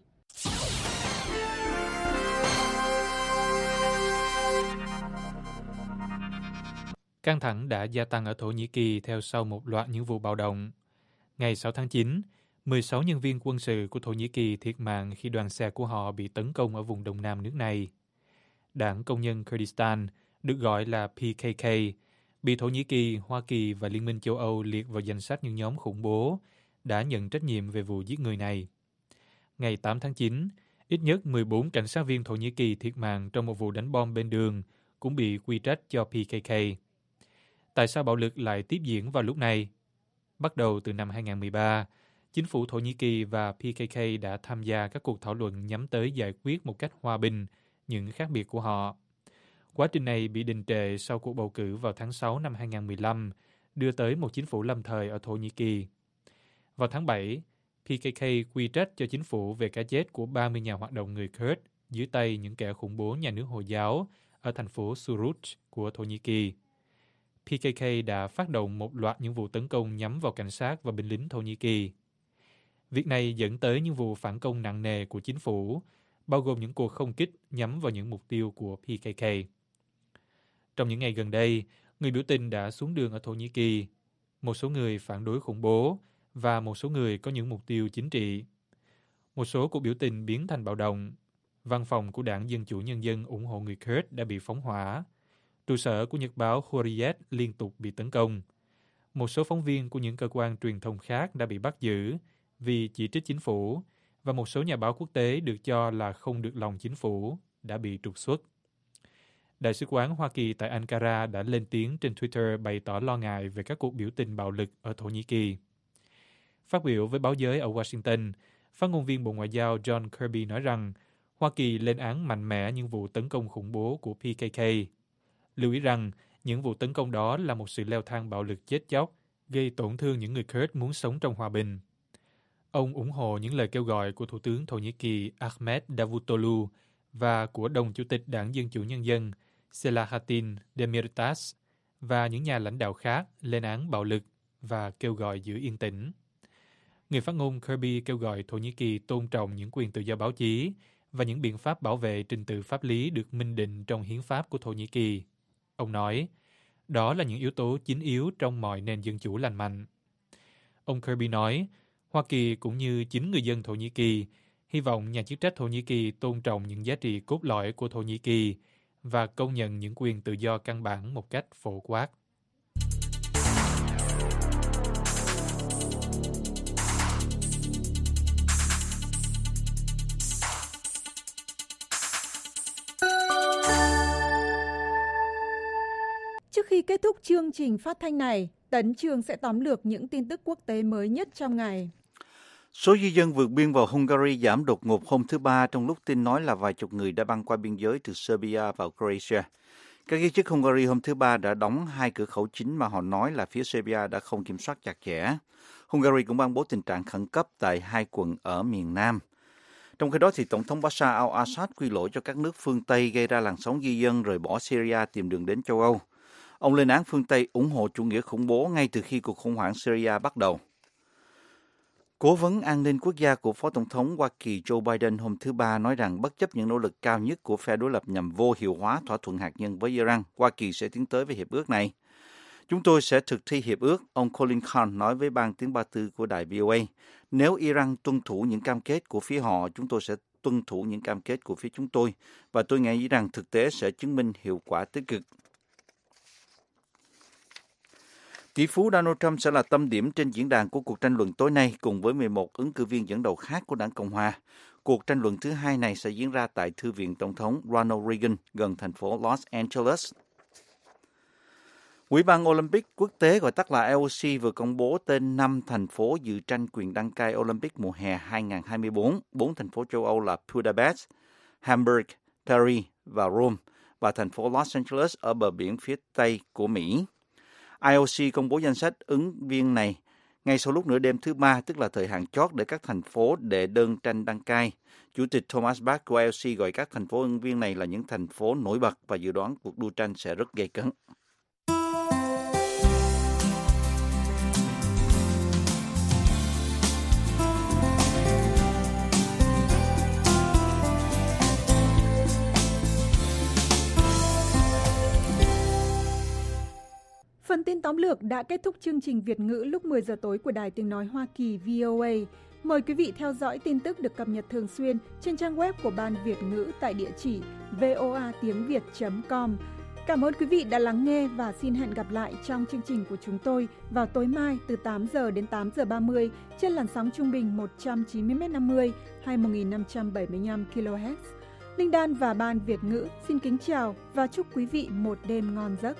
Căng thẳng đã gia tăng ở Thổ Nhĩ Kỳ theo sau một loạt những vụ bạo động. Ngày sáu tháng chín, mười sáu nhân viên quân sự của Thổ Nhĩ Kỳ thiệt mạng khi đoàn xe của họ bị tấn công ở vùng đông nam nước này. Đảng Công nhân Kurdistan, được gọi là P K K, bị Thổ Nhĩ Kỳ, Hoa Kỳ và Liên minh châu Âu liệt vào danh sách những nhóm khủng bố, đã nhận trách nhiệm về vụ giết người này. Ngày tám tháng chín, ít nhất mười bốn cảnh sát viên Thổ Nhĩ Kỳ thiệt mạng trong một vụ đánh bom bên đường cũng bị quy trách cho P K K. Tại sao bạo lực lại tiếp diễn vào lúc này? Bắt đầu từ năm hai không một ba, chính phủ Thổ Nhĩ Kỳ và P K K đã tham gia các cuộc thảo luận nhắm tới giải quyết một cách hòa bình những khác biệt của họ. Quá trình này bị đình trệ sau cuộc bầu cử vào tháng sáu năm hai không một lăm, đưa tới một chính phủ lâm thời ở Thổ Nhĩ Kỳ. Vào tháng bảy, P K K quy trách cho chính phủ về cái chết của ba mươi nhà hoạt động người Kurd dưới tay những kẻ khủng bố nhà nước Hồi giáo ở thành phố Suruc của Thổ Nhĩ Kỳ. P K K đã phát động một loạt những vụ tấn công nhắm vào cảnh sát và binh lính Thổ Nhĩ Kỳ. Việc này dẫn tới những vụ phản công nặng nề của chính phủ, bao gồm những cuộc không kích nhắm vào những mục tiêu của pê ca ca. Trong những ngày gần đây, người biểu tình đã xuống đường ở Thổ Nhĩ Kỳ. Một số người phản đối khủng bố và một số người có những mục tiêu chính trị. Một số cuộc biểu tình biến thành bạo động. Văn phòng của Đảng Dân Chủ Nhân dân ủng hộ người Kurd đã bị phóng hỏa. Trụ sở của nhật báo Hurriyet liên tục bị tấn công. Một số phóng viên của những cơ quan truyền thông khác đã bị bắt giữ vì chỉ trích chính phủ, và một số nhà báo quốc tế được cho là không được lòng chính phủ đã bị trục xuất. Đại sứ quán Hoa Kỳ tại Ankara đã lên tiếng trên Twitter bày tỏ lo ngại về các cuộc biểu tình bạo lực ở Thổ Nhĩ Kỳ. Phát biểu với báo giới ở Washington, phát ngôn viên Bộ Ngoại giao John Kirby nói rằng Hoa Kỳ lên án mạnh mẽ những vụ tấn công khủng bố của pê ca ca. Lưu ý rằng những vụ tấn công đó là một sự leo thang bạo lực chết chóc, gây tổn thương những người Kurd muốn sống trong hòa bình. Ông ủng hộ những lời kêu gọi của Thủ tướng Thổ Nhĩ Kỳ Ahmet Davutoglu và của đồng chủ tịch Đảng Dân Chủ Nhân dân Selahattin Demirtas và những nhà lãnh đạo khác lên án bạo lực và kêu gọi giữ yên tĩnh. Người phát ngôn Kirby kêu gọi Thổ Nhĩ Kỳ tôn trọng những quyền tự do báo chí và những biện pháp bảo vệ trình tự pháp lý được minh định trong hiến pháp của Thổ Nhĩ Kỳ. Ông nói, đó là những yếu tố chính yếu trong mọi nền dân chủ lành mạnh. Ông Kirby nói, Hoa Kỳ cũng như chính người dân Thổ Nhĩ Kỳ hy vọng nhà chức trách Thổ Nhĩ Kỳ tôn trọng những giá trị cốt lõi của Thổ Nhĩ Kỳ và công nhận những quyền tự do căn bản một cách phổ quát. Trước khi kết thúc chương trình phát thanh này, Tấn Trường sẽ tóm lược những tin tức quốc tế mới nhất trong ngày. Số di dân vượt biên vào Hungary giảm đột ngột hôm thứ Ba trong lúc tin nói là vài chục người đã băng qua biên giới từ Serbia vào Croatia. Các giới chức Hungary hôm thứ Ba đã đóng hai cửa khẩu chính mà họ nói là phía Serbia đã không kiểm soát chặt chẽ. Hungary cũng ban bố tình trạng khẩn cấp tại hai quận ở miền Nam. Trong khi đó, thì Tổng thống Bashar al-Assad quy lỗi cho các nước phương Tây gây ra làn sóng di dân rời bỏ Syria tìm đường đến châu Âu. Ông lên án phương Tây ủng hộ chủ nghĩa khủng bố ngay từ khi cuộc khủng hoảng Syria bắt đầu. Cố vấn an ninh quốc gia của Phó Tổng thống Hoa Kỳ Joe Biden hôm thứ Ba nói rằng bất chấp những nỗ lực cao nhất của phe đối lập nhằm vô hiệu hóa thỏa thuận hạt nhân với Iran, Hoa Kỳ sẽ tiến tới với hiệp ước này. Chúng tôi sẽ thực thi hiệp ước, ông Colin Khan nói với ban tiếng Ba Tư của đài vê o a. Nếu Iran tuân thủ những cam kết của phía họ, chúng tôi sẽ tuân thủ những cam kết của phía chúng tôi, và tôi nghĩ rằng thực tế sẽ chứng minh hiệu quả tích cực. Tỷ phú Donald Trump sẽ là tâm điểm trên diễn đàn của cuộc tranh luận tối nay cùng với mười một ứng cử viên dẫn đầu khác của đảng Cộng hòa. Cuộc tranh luận thứ hai này sẽ diễn ra tại Thư viện Tổng thống Ronald Reagan gần thành phố Los Angeles. Ủy ban Olympic quốc tế gọi tắt là i o xê vừa công bố tên năm thành phố dự tranh quyền đăng cai Olympic mùa hè hai không hai tư. Bốn thành phố châu Âu là Budapest, Hamburg, Paris và Rome, và thành phố Los Angeles ở bờ biển phía Tây của Mỹ. i o xê công bố danh sách ứng viên này ngay sau lúc nửa đêm thứ Ba, tức là thời hạn chót để các thành phố đệ đơn tranh đăng cai. Chủ tịch Thomas Bach của i o xê gọi các thành phố ứng viên này là những thành phố nổi bật và dự đoán cuộc đua tranh sẽ rất gay cấn. Phần tin tóm lược đã kết thúc chương trình Việt ngữ lúc mười giờ tối của Đài Tiếng Nói Hoa Kỳ vê o a. Mời quý vị theo dõi tin tức được cập nhật thường xuyên trên trang web của Ban Việt ngữ tại địa chỉ voa tiếng việt chấm com. Cảm ơn quý vị đã lắng nghe và xin hẹn gặp lại trong chương trình của chúng tôi vào tối mai từ tám giờ đến tám giờ ba mươi trên làn sóng trung bình một trăm chín mươi mét năm mươi hay một nghìn năm trăm bảy mươi lăm ki lô héc. Linh Đan và Ban Việt ngữ xin kính chào và chúc quý vị một đêm ngon giấc.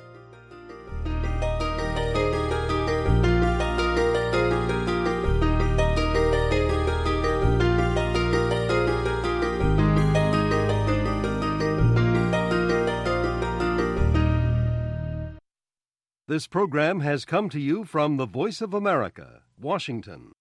This program has come to you from the Voice of America, Washington.